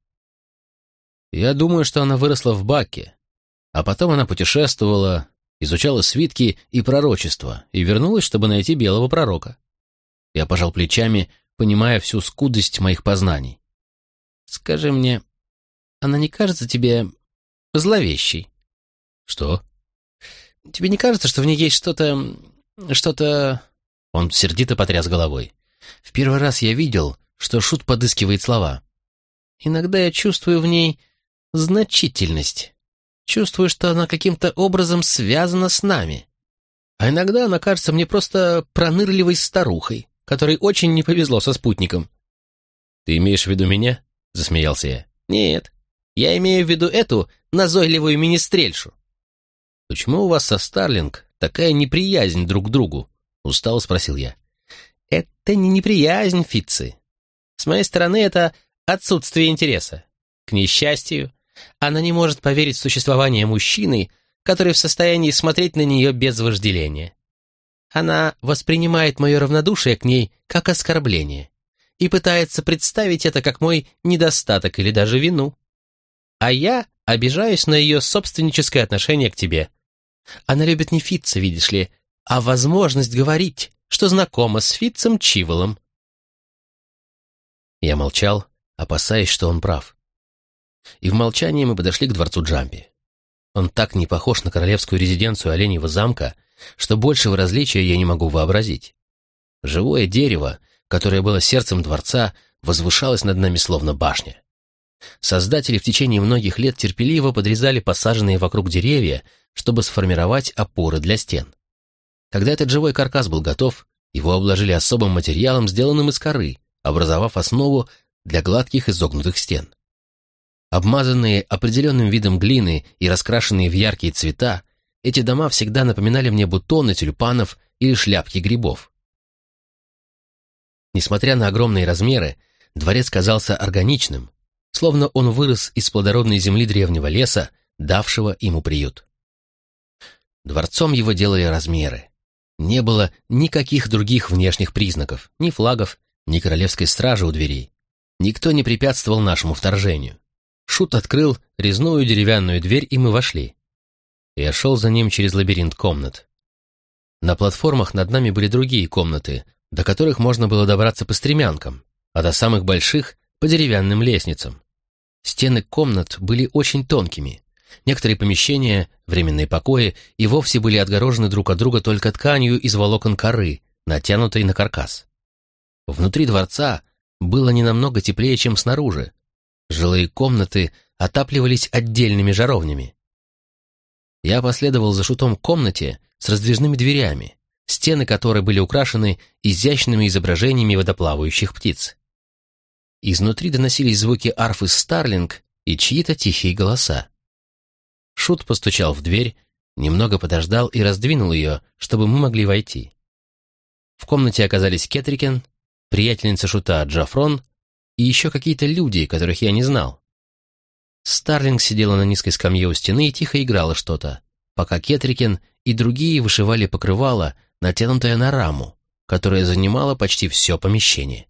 Я думаю, что она выросла в Бакке, а потом она путешествовала, изучала свитки и пророчества и вернулась, чтобы найти белого пророка. Я пожал плечами, понимая всю скудость моих познаний. «Скажи мне, она не кажется тебе зловещей?» «Что?» «Тебе не кажется, что в ней есть что-то...» Он сердито потряс головой. В первый раз я видел, что Шут подыскивает слова. «Иногда я чувствую в ней значительность. Чувствую, что она каким-то образом связана с нами. А иногда она кажется мне просто пронырливой старухой, которой очень не повезло со спутником». «Ты имеешь в виду меня?» — засмеялся я. «Нет, я имею в виду эту назойливую министрельшу». «Почему у вас со Старлинг такая неприязнь друг к другу?» — устало спросил я. «Это не неприязнь, Фитцы. С моей стороны, это отсутствие интереса. К несчастью, она не может поверить в существование мужчины, который в состоянии смотреть на нее без вожделения. Она воспринимает мое равнодушие к ней как оскорбление и пытается представить это как мой недостаток или даже вину. А я обижаюсь на ее собственническое отношение к тебе. Она любит не Фитца, видишь ли, а возможность говорить, что знакома с Фитцем Чиволом». Я молчал, опасаясь, что он прав. И в молчании мы подошли к дворцу Джампи. Он так не похож на королевскую резиденцию Оленьего замка, что большего различия я не могу вообразить. Живое дерево, которое было сердцем дворца, возвышалось над нами словно башня. Создатели в течение многих лет терпеливо подрезали посаженные вокруг деревья, чтобы сформировать опоры для стен. Когда этот живой каркас был готов, его обложили особым материалом, сделанным из коры, образовав основу для гладких изогнутых стен. Обмазанные определенным видом глины и раскрашенные в яркие цвета, эти дома всегда напоминали мне бутоны тюльпанов или шляпки грибов. Несмотря на огромные размеры, дворец казался органичным, словно он вырос из плодородной земли древнего леса, давшего ему приют. Дворцом его делали размеры. Не было никаких других внешних признаков, ни флагов, ни королевской стражи у дверей. Никто не препятствовал нашему вторжению. Шут открыл резную деревянную дверь, и мы вошли. Я шел за ним через лабиринт комнат. На платформах над нами были другие комнаты, до которых можно было добраться по стремянкам, а до самых больших — по деревянным лестницам. Стены комнат были очень тонкими. Некоторые помещения, временные покои, и вовсе были отгорожены друг от друга только тканью из волокон коры, натянутой на каркас. Внутри дворца было не намного теплее, чем снаружи. Жилые комнаты отапливались отдельными жаровнями. Я последовал за Шутом к комнате с раздвижными дверями, стены которой были украшены изящными изображениями водоплавающих птиц. Изнутри доносились звуки арфы Старлинг и чьи-то тихие голоса. Шут постучал в дверь, немного подождал и раздвинул ее, чтобы мы могли войти. В комнате оказались Кетрикен, приятельница Шута Джафрон и еще какие-то люди, которых я не знал. Старлинг сидела на низкой скамье у стены и тихо играла что-то, пока Кетрикен и другие вышивали покрывало, натянутое на раму, которая занимала почти все помещение.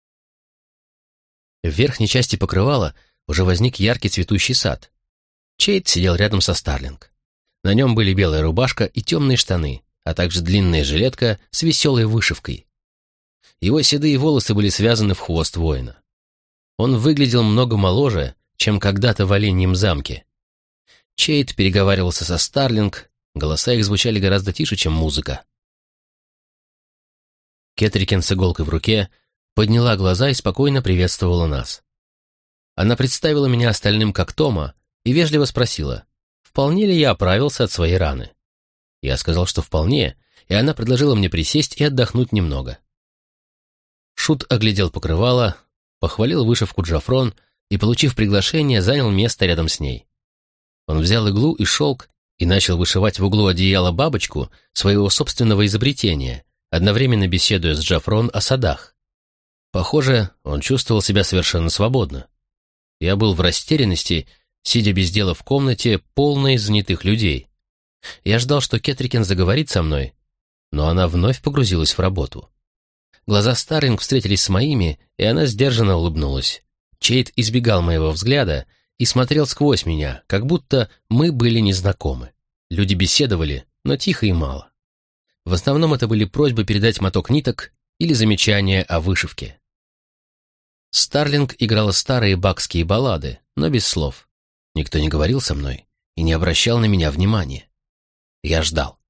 В верхней части покрывала уже возник яркий цветущий сад. Чейд сидел рядом со Старлинг. На нем были белая рубашка и темные штаны, а также длинная жилетка с веселой вышивкой. Его седые волосы были связаны в хвост воина. Он выглядел много моложе, чем когда-то в Оленьем замке. Чейд переговаривался со Старлинг, голоса их звучали гораздо тише, чем музыка. Кетрикен с иголкой в руке подняла глаза и спокойно приветствовала нас. Она представила меня остальным как Тома и вежливо спросила, вполне ли я оправился от своей раны. Я сказал, что вполне, и она предложила мне присесть и отдохнуть немного. Шут оглядел покрывало, похвалил вышивку Джафрон и, получив приглашение, занял место рядом с ней. Он взял иглу и шелк и начал вышивать в углу одеяла бабочку своего собственного изобретения, одновременно беседуя с Джафрон о садах. Похоже, он чувствовал себя совершенно свободно. Я был в растерянности, сидя без дела в комнате, полной занятых людей. Я ждал, что Кетрикен заговорит со мной, но она вновь погрузилась в работу. Глаза Старлинг встретились с моими, и она сдержанно улыбнулась. Чейд избегал моего взгляда и смотрел сквозь меня, как будто мы были незнакомы. Люди беседовали, но тихо и мало. В основном это были просьбы передать моток ниток или замечания о вышивке. Старлинг играла старые бакские баллады, но без слов. Никто не говорил со мной и не обращал на меня внимания. Я ждал.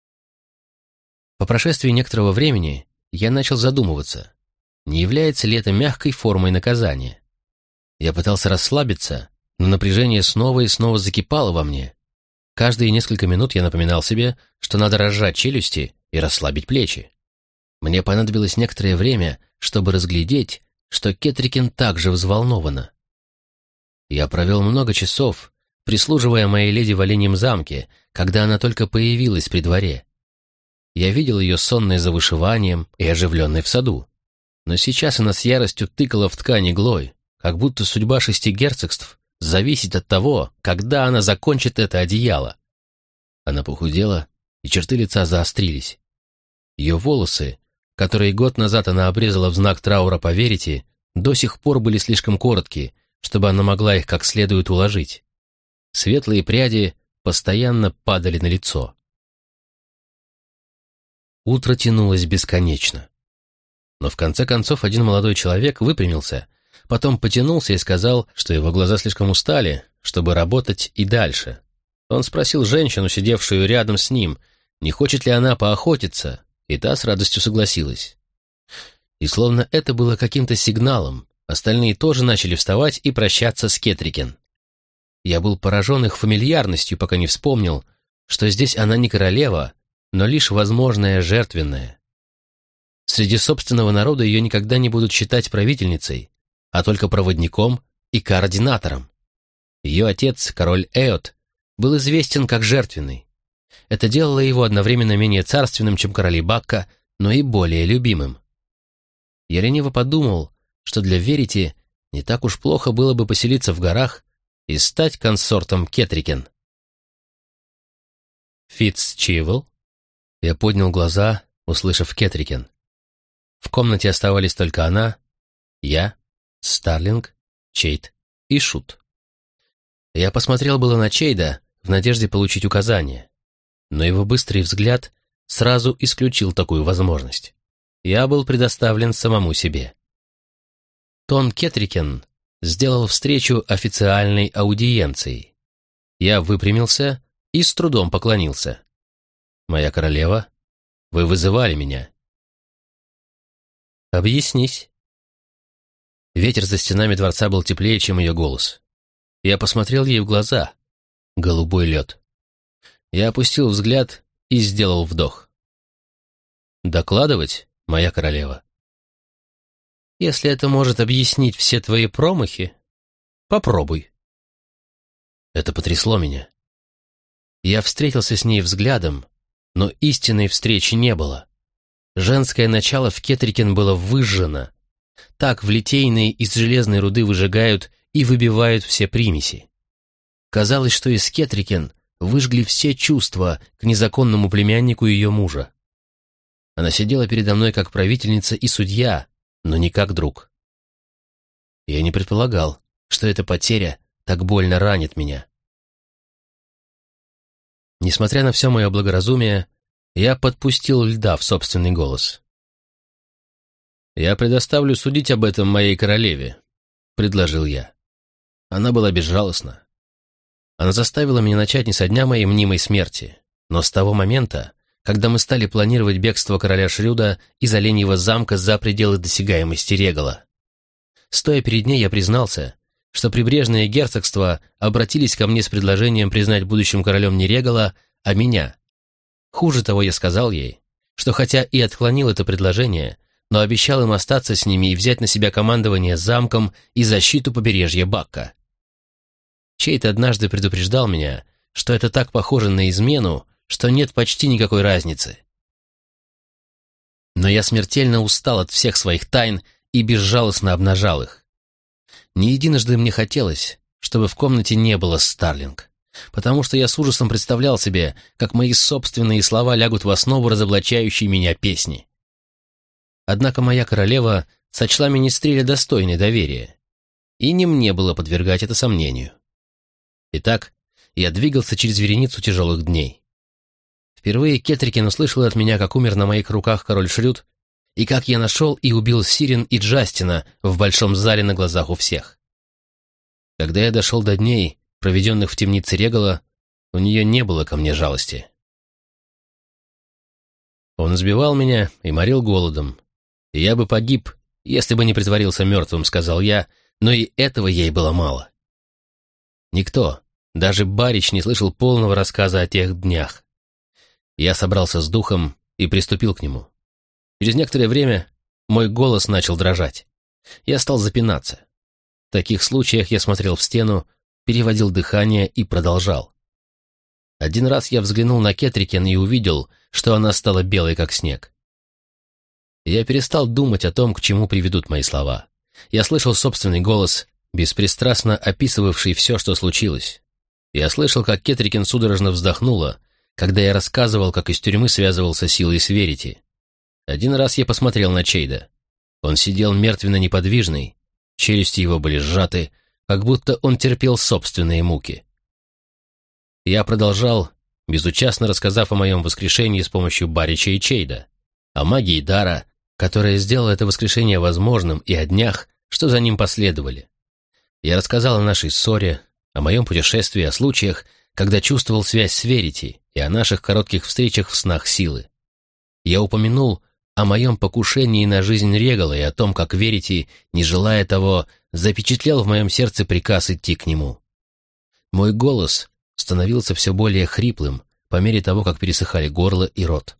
По прошествии некоторого времени я начал задумываться, не является ли это мягкой формой наказания. Я пытался расслабиться, но напряжение снова и снова закипало во мне. Каждые несколько минут я напоминал себе, что надо разжать челюсти и расслабить плечи. Мне понадобилось некоторое время, чтобы разглядеть, что Кетрикен также взволнована. Я провел много часов, прислуживая моей леди в Оленьем замке, когда она только появилась при дворе. Я видел ее сонной за вышиванием и оживленной в саду. Но сейчас она с яростью тыкала в ткань иглой, как будто судьба 6 герцогств зависит от того, когда она закончит это одеяло. Она похудела, и черты лица заострились. Ее волосы, которые год назад она обрезала в знак траура по Верите, до сих пор были слишком короткие, чтобы она могла их как следует уложить. Светлые пряди постоянно падали на лицо. Утро тянулось бесконечно. Но в конце концов один молодой человек выпрямился, потом потянулся и сказал, что его глаза слишком устали, чтобы работать и дальше. Он спросил женщину, сидевшую рядом с ним, не хочет ли она поохотиться, и та с радостью согласилась. И словно это было каким-то сигналом, остальные тоже начали вставать и прощаться с Кетрикен. Я был поражен их фамильярностью, пока не вспомнил, что здесь она не королева, но лишь возможная жертвенная. Среди собственного народа ее никогда не будут считать правительницей, а только проводником и координатором. Ее отец, король Эот, был известен как жертвенный. Это делало его одновременно менее царственным, чем короли Бакка, но и более любимым. Я лениво подумал, что для Верити не так уж плохо было бы поселиться в горах и стать консортом Кетрикен. «Фитцчивл?» Я поднял глаза, услышав Кетрикен. В комнате оставались только она, я, Старлинг, Чейд и Шут. Я посмотрел было на Чейда в надежде получить указания, но его быстрый взгляд сразу исключил такую возможность. Я был предоставлен самому себе. Тон Кетрикен сделал встречу официальной аудиенцией. Я выпрямился и с трудом поклонился. «Моя королева, вы вызывали меня». «Объяснись». Ветер за стенами дворца был теплее, чем ее голос. Я посмотрел ей в глаза. Голубой лед. Я опустил взгляд и сделал вдох. «Докладывать, моя королева?» «Если это может объяснить все твои промахи, попробуй». Это потрясло меня. Я встретился с ней взглядом, но истинной встречи не было. Женское начало в Кетрикен было выжжено. Так в Литейной из железной руды выжигают и выбивают все примеси. Казалось, что из Кетрикен выжгли все чувства к незаконному племяннику ее мужа. Она сидела передо мной как правительница и судья, но не как друг. Я не предполагал, что эта потеря так больно ранит меня. Несмотря на все мое благоразумие, я подпустил льда в собственный голос. «Я предоставлю судить об этом моей королеве», — предложил я. Она была безжалостна. Она заставила меня начать не со дня моей мнимой смерти, но с того момента, когда мы стали планировать бегство короля Шрюда из Оленьего замка за пределы досягаемости Регала. Стоя перед ней, я признался, что прибрежные герцогства обратились ко мне с предложением признать будущим королем не Регала, а меня. Хуже того, я сказал ей, что хотя и отклонил это предложение, но обещал им остаться с ними и взять на себя командование замком и защиту побережья Бакка. Чейд однажды предупреждал меня, что это так похоже на измену, что нет почти никакой разницы. Но я смертельно устал от всех своих тайн и безжалостно обнажал их. Не единожды мне хотелось, чтобы в комнате не было Старлинг, потому что я с ужасом представлял себе, как мои собственные слова лягут в основу разоблачающей меня песни. Однако моя королева сочла Министреля достойной доверия, и не мне было подвергать это сомнению. Итак, я двигался через вереницу тяжелых дней. Впервые Кетрикен услышала от меня, как умер на моих руках король Шрюд, и как я нашел и убил Сирен и Джастина в большом зале на глазах у всех. Когда я дошел до дней, проведенных в темнице Регала, у нее не было ко мне жалости. Он избивал меня и морил голодом. И я бы погиб, если бы не притворился мертвым, сказал я, но и этого ей было мало. Никто, даже Барич, не слышал полного рассказа о тех днях. Я собрался с духом и приступил к нему. Через некоторое время мой голос начал дрожать. Я стал запинаться. В таких случаях я смотрел в стену, переводил дыхание и продолжал. Один раз я взглянул на Кетрикен и увидел, что она стала белой, как снег. Я перестал думать о том, к чему приведут мои слова. Я слышал собственный голос, беспристрастно описывавший все, что случилось. Я слышал, как Кетрикен судорожно вздохнула, когда я рассказывал, как из тюрьмы связывался силой с Верити. Один раз я посмотрел на Чейда. Он сидел мертвенно-неподвижный, челюсти его были сжаты, как будто он терпел собственные муки. Я продолжал, безучастно рассказав о моем воскрешении с помощью Барича и Чейда, о магии дара, которая сделала это воскрешение возможным, и о днях, что за ним последовали. Я рассказал о нашей ссоре, о моем путешествии, о случаях, когда чувствовал связь с Верити, и о наших коротких встречах в снах силы. Я упомянул о моем покушении на жизнь Регала и о том, как Верити, не желая того, запечатлел в моем сердце приказ идти к нему. Мой голос становился все более хриплым по мере того, как пересыхали горло и рот.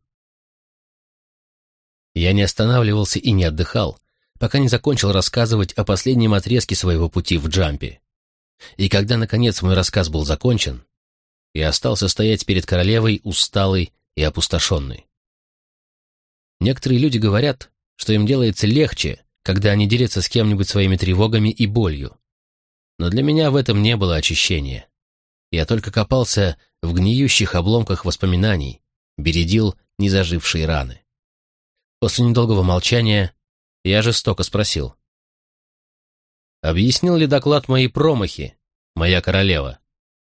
Я не останавливался и не отдыхал, пока не закончил рассказывать о последнем отрезке своего пути в Джампе. И когда, наконец, мой рассказ был закончен, я остался стоять перед королевой, усталый и опустошенный. Некоторые люди говорят, что им делается легче, когда они делятся с кем-нибудь своими тревогами и болью. Но для меня в этом не было очищения. Я только копался в гниющих обломках воспоминаний, бередил незажившие раны. После недолгого молчания я жестоко спросил: «Объяснил ли доклад мои промахи, моя королева?»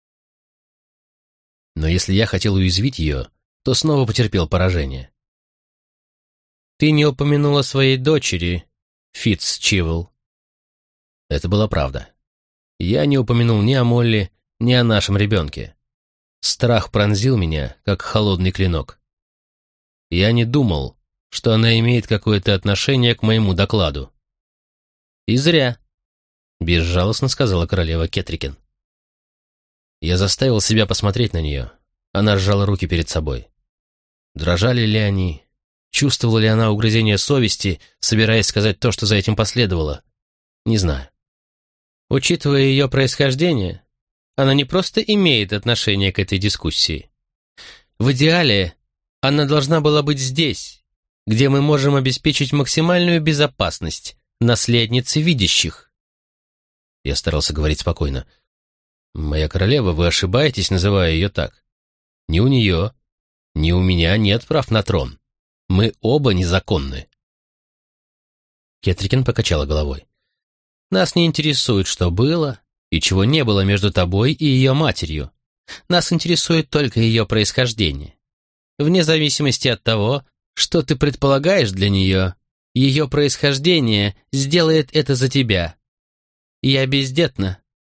Но если я хотел уязвить ее, то снова потерпел поражение. «Ты не упомянула своей дочери, Фитцчивл». Это была правда. Я не упомянул ни о Молли, ни о нашем ребенке. Страх пронзил меня, как холодный клинок. Я не думал, что она имеет какое-то отношение к моему докладу. «И зря», — безжалостно сказала королева Кетрикен. Я заставил себя посмотреть на нее. Она сжала руки перед собой. Дрожали ли они? Чувствовала ли она угрызение совести, собираясь сказать то, что за этим последовало? Не знаю. Учитывая ее происхождение, она не просто имеет отношение к этой дискуссии. В идеале она должна была быть здесь, где мы можем обеспечить максимальную безопасность наследницы видящих. Я старался говорить спокойно. «Моя королева, вы ошибаетесь, называя ее так. Ни у нее, ни у меня нет прав на трон. Мы оба незаконны». Кетрикен покачала головой. «Нас не интересует, что было и чего не было между тобой и ее матерью. Нас интересует только ее происхождение. Вне зависимости от того, что ты предполагаешь для нее, ее происхождение сделает это за тебя. Я бездетна».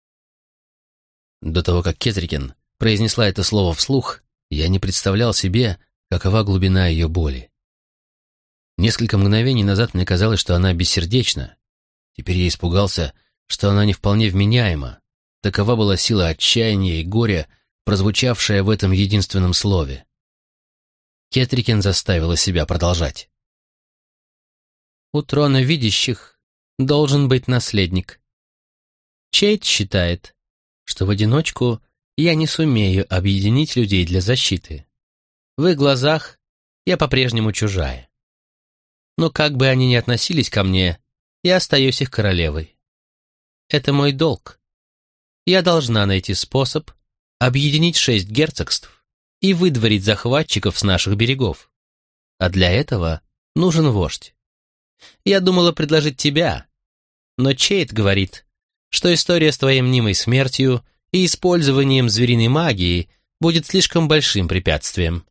До того, как Кетрикен произнесла это слово вслух, я не представлял себе, какова глубина ее боли. Несколько мгновений назад мне казалось, что она бессердечна. Теперь я испугался, что она не вполне вменяема. Такова была сила отчаяния и горя, прозвучавшая в этом единственном слове. Кетрикен заставила себя продолжать. «У трона видящих должен быть наследник. Чейд считает, что в одиночку я не сумею объединить людей для защиты. В их глазах я по-прежнему чужая. Но как бы они ни относились ко мне, я остаюсь их королевой. Это мой долг. Я должна найти способ объединить 6 герцогств и выдворить захватчиков с наших берегов. А для этого нужен вождь. Я думала предложить тебя, но Чейд говорит, что история с твоей мнимой смертью и использованием звериной магии будет слишком большим препятствием.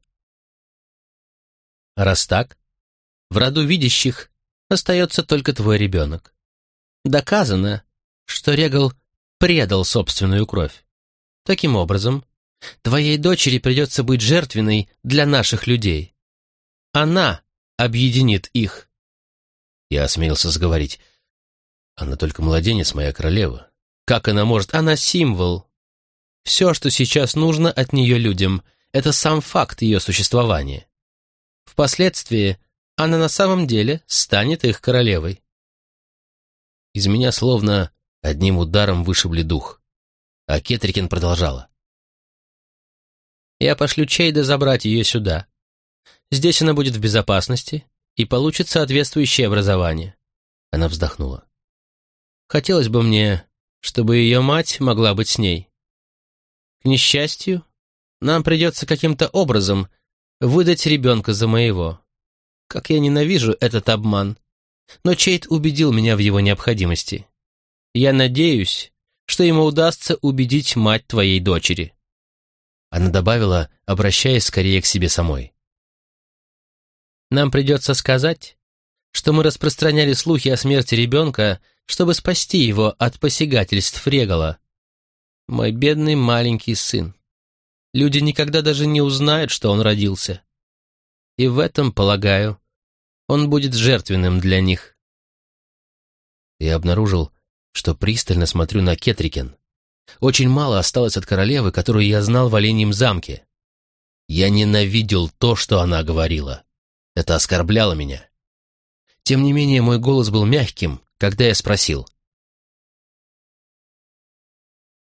Раз так, в роду видящих остается только твой ребенок. Доказано, что Регал предал собственную кровь. Таким образом, твоей дочери придется быть жертвенной для наших людей. Она объединит их. Я осмелился заговорить. Она только младенец, моя королева. Как она может? Она символ. Все, что сейчас нужно от нее людям, это сам факт ее существования. Впоследствии она на самом деле станет их королевой. Из меня словно одним ударом вышибли дух. А Кетрикен продолжала. Я пошлю Чейда забрать ее сюда. Здесь она будет в безопасности и получит соответствующее образование. Она вздохнула. Хотелось бы мне, чтобы ее мать могла быть с ней. К несчастью, нам придется каким-то образом выдать ребенка за моего. Как я ненавижу этот обман. Но Чейд убедил меня в его необходимости. Я надеюсь, что ему удастся убедить мать твоей дочери. Она добавила, обращаясь скорее к себе самой. Нам придется сказать, что мы распространяли слухи о смерти ребенка, чтобы спасти его от посягательств Регала. Мой бедный маленький сын. Люди никогда даже не узнают, что он родился. И в этом, полагаю, он будет жертвенным для них. Я обнаружил, что пристально смотрю на Кетрикен. Очень мало осталось от королевы, которую я знал в Оленьем замке. Я ненавидел то, что она говорила. Это оскорбляло меня. Тем не менее, мой голос был мягким, когда я спросил.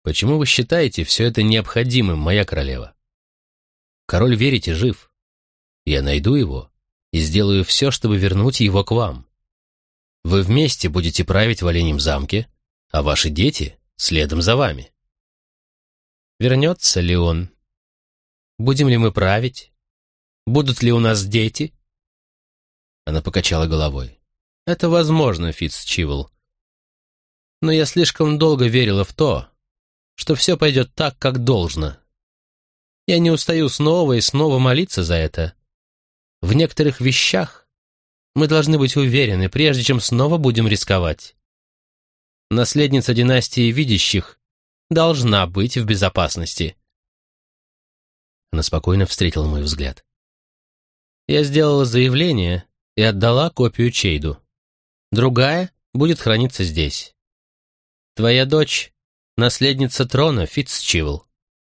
Почему вы считаете все это необходимым, моя королева? Король Верити жив. Я найду его и сделаю все, чтобы вернуть его к вам. Вы вместе будете править в Оленьем замке, а ваши дети следом за вами. Вернется ли он? Будем ли мы править? Будут ли у нас дети? Она покачала головой. Это возможно, Фицчивл. Но я слишком долго верила в то, что все пойдет так, как должно. Я не устаю снова и снова молиться за это. В некоторых вещах мы должны быть уверены, прежде чем снова будем рисковать. Наследница династии видящих должна быть в безопасности. Она спокойно встретила мой взгляд. Я сделала заявление и отдала копию Чейду. Другая будет храниться здесь. Твоя дочь — наследница трона, Фицчивл.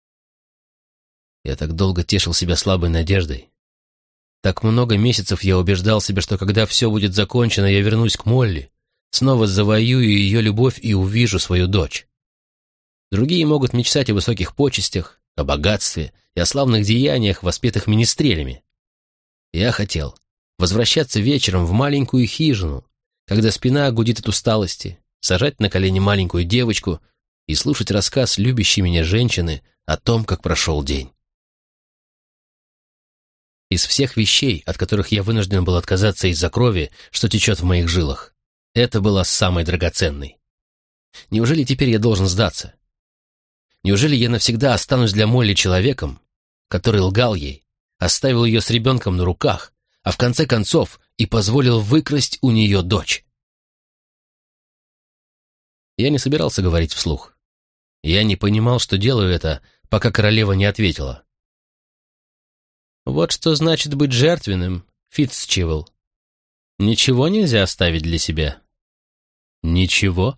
Я так долго тешил себя слабой надеждой. Так много месяцев я убеждал себя, что когда все будет закончено, я вернусь к Молли, снова завоюю ее любовь и увижу свою дочь. Другие могут мечтать о высоких почестях, о богатстве и о славных деяниях, воспетых министрелями. Я хотел возвращаться вечером в маленькую хижину, когда спина гудит от усталости, сажать на колени маленькую девочку и слушать рассказ любящей меня женщины о том, как прошел день. Из всех вещей, от которых я вынужден был отказаться из-за крови, что течет в моих жилах, это была самой драгоценной. Неужели теперь я должен сдаться? Неужели я навсегда останусь для Молли человеком, который лгал ей, оставил ее с ребенком на руках, а в конце концов и позволил выкрасть у нее дочь? Я не собирался говорить вслух. Я не понимал, что делаю это, пока королева не ответила. Вот что значит быть жертвенным, Фицчивл. Ничего нельзя оставить для себя. Ничего?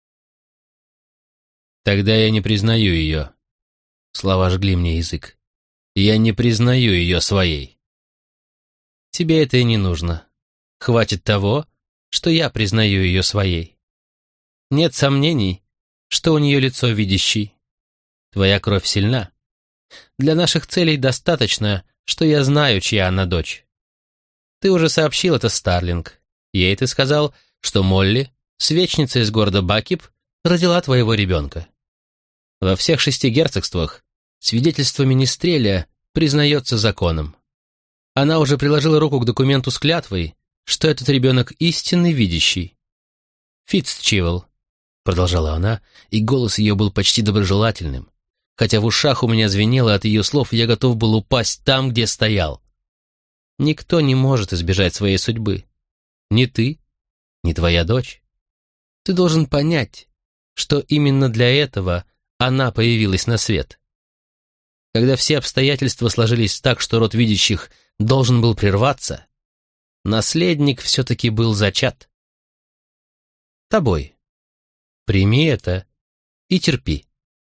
Тогда я не признаю ее. Слова жгли мне язык. Я не признаю ее своей. Тебе это и не нужно. Хватит того, что я признаю ее своей. Нет сомнений, что у нее лицо видящий. Твоя кровь сильна. Для наших целей достаточно, что я знаю, чья она дочь. Ты уже сообщил это Старлинг. Ей ты сказал, что Молли, свечница из города Бакип, родила твоего ребенка. Во всех 6 герцогствах свидетельство министреля признается законом. Она уже приложила руку к документу с клятвой, что этот ребенок истинный видящий. Фицчивл, продолжала она, и голос ее был почти доброжелательным, хотя в ушах у меня звенело от ее слов, и я готов был упасть там, где стоял. Никто не может избежать своей судьбы. Ни ты, ни твоя дочь. Ты должен понять, что именно для этого она появилась на свет. Когда все обстоятельства сложились так, что род видящих должен был прерваться, наследник все-таки был зачат. Тобой. Прими это и терпи.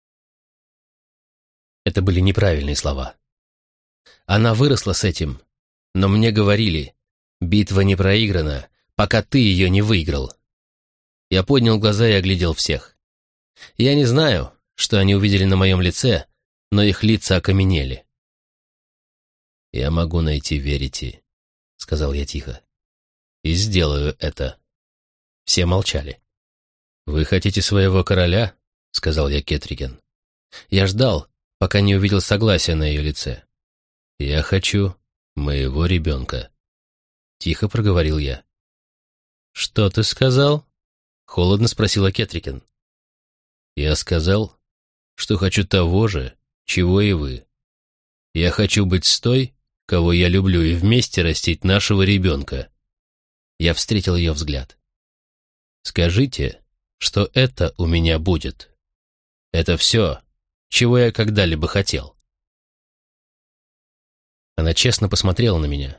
Это были неправильные слова. Она выросла с этим, но мне говорили, битва не проиграна, пока ты ее не выиграл. Я поднял глаза и оглядел всех. Я не знаю, что они увидели на моем лице, но их лица окаменели. «Я могу найти Верити», — сказал я тихо, — «и сделаю это». Все молчали. «Вы хотите своего короля?» — сказал я Кетрикен. Я ждал, пока не увидел согласия на ее лице. «Я хочу моего ребенка», — тихо проговорил я. «Что ты сказал?» — холодно спросила Кетрикен. «Я сказал, что хочу того же, чего и вы. Я хочу быть с той, кого я люблю, и вместе растить нашего ребенка». Я встретил ее взгляд. «Скажите, что это у меня будет. Это все, чего я когда-либо хотел». Она честно посмотрела на меня.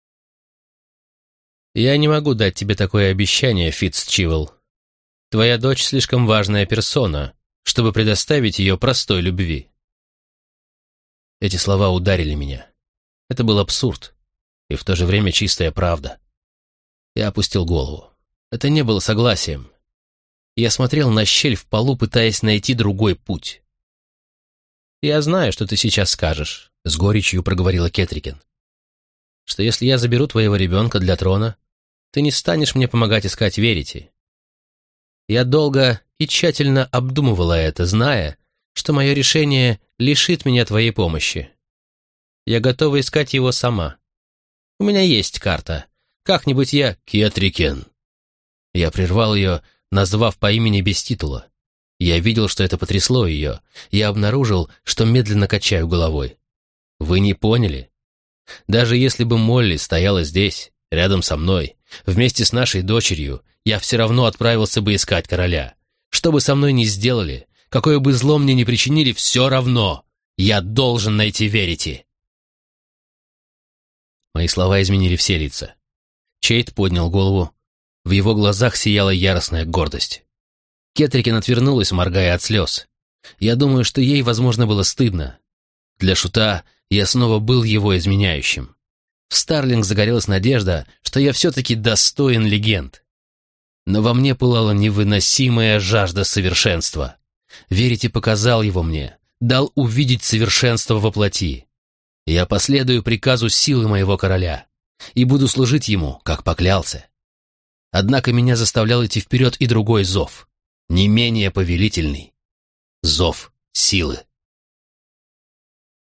«Я не могу дать тебе такое обещание, Фицчивл. Твоя дочь слишком важная персона, чтобы предоставить ее простой любви». Эти слова ударили меня. Это был абсурд, и в то же время чистая правда. Я опустил голову. Это не было согласием. Я смотрел на щель в полу, пытаясь найти другой путь. «Я знаю, что ты сейчас скажешь», — с горечью проговорила Кетрикен. «Что если я заберу твоего ребенка для трона, ты не станешь мне помогать искать Верити. Я долго и тщательно обдумывала это, зная, что мое решение лишит меня твоей помощи. Я готова искать его сама. У меня есть карта. Как-нибудь я...» «Кетрикен!» Я прервал ее, назвав по имени без титула. Я видел, что это потрясло ее. Я обнаружил, что медленно качаю головой. «Вы не поняли? Даже если бы Молли стояла здесь, рядом со мной, вместе с нашей дочерью, я все равно отправился бы искать короля. Что бы со мной ни сделали, какое бы зло мне ни причинили, все равно. Я должен найти Верити». Мои слова изменили все лица. Чейд поднял голову. В его глазах сияла яростная гордость. Кетрикен отвернулась, моргая от слез. Я думаю, что ей, возможно, было стыдно. Для шута я снова был его изменяющим. В Старлинг загорелась надежда, что я все-таки достоин легенд. Но во мне пылала невыносимая жажда совершенства. Верити показал его мне, дал увидеть совершенство во плоти. Я последую приказу силы моего короля и буду служить ему, как поклялся. Однако меня заставлял идти вперед и другой зов, не менее повелительный — зов силы.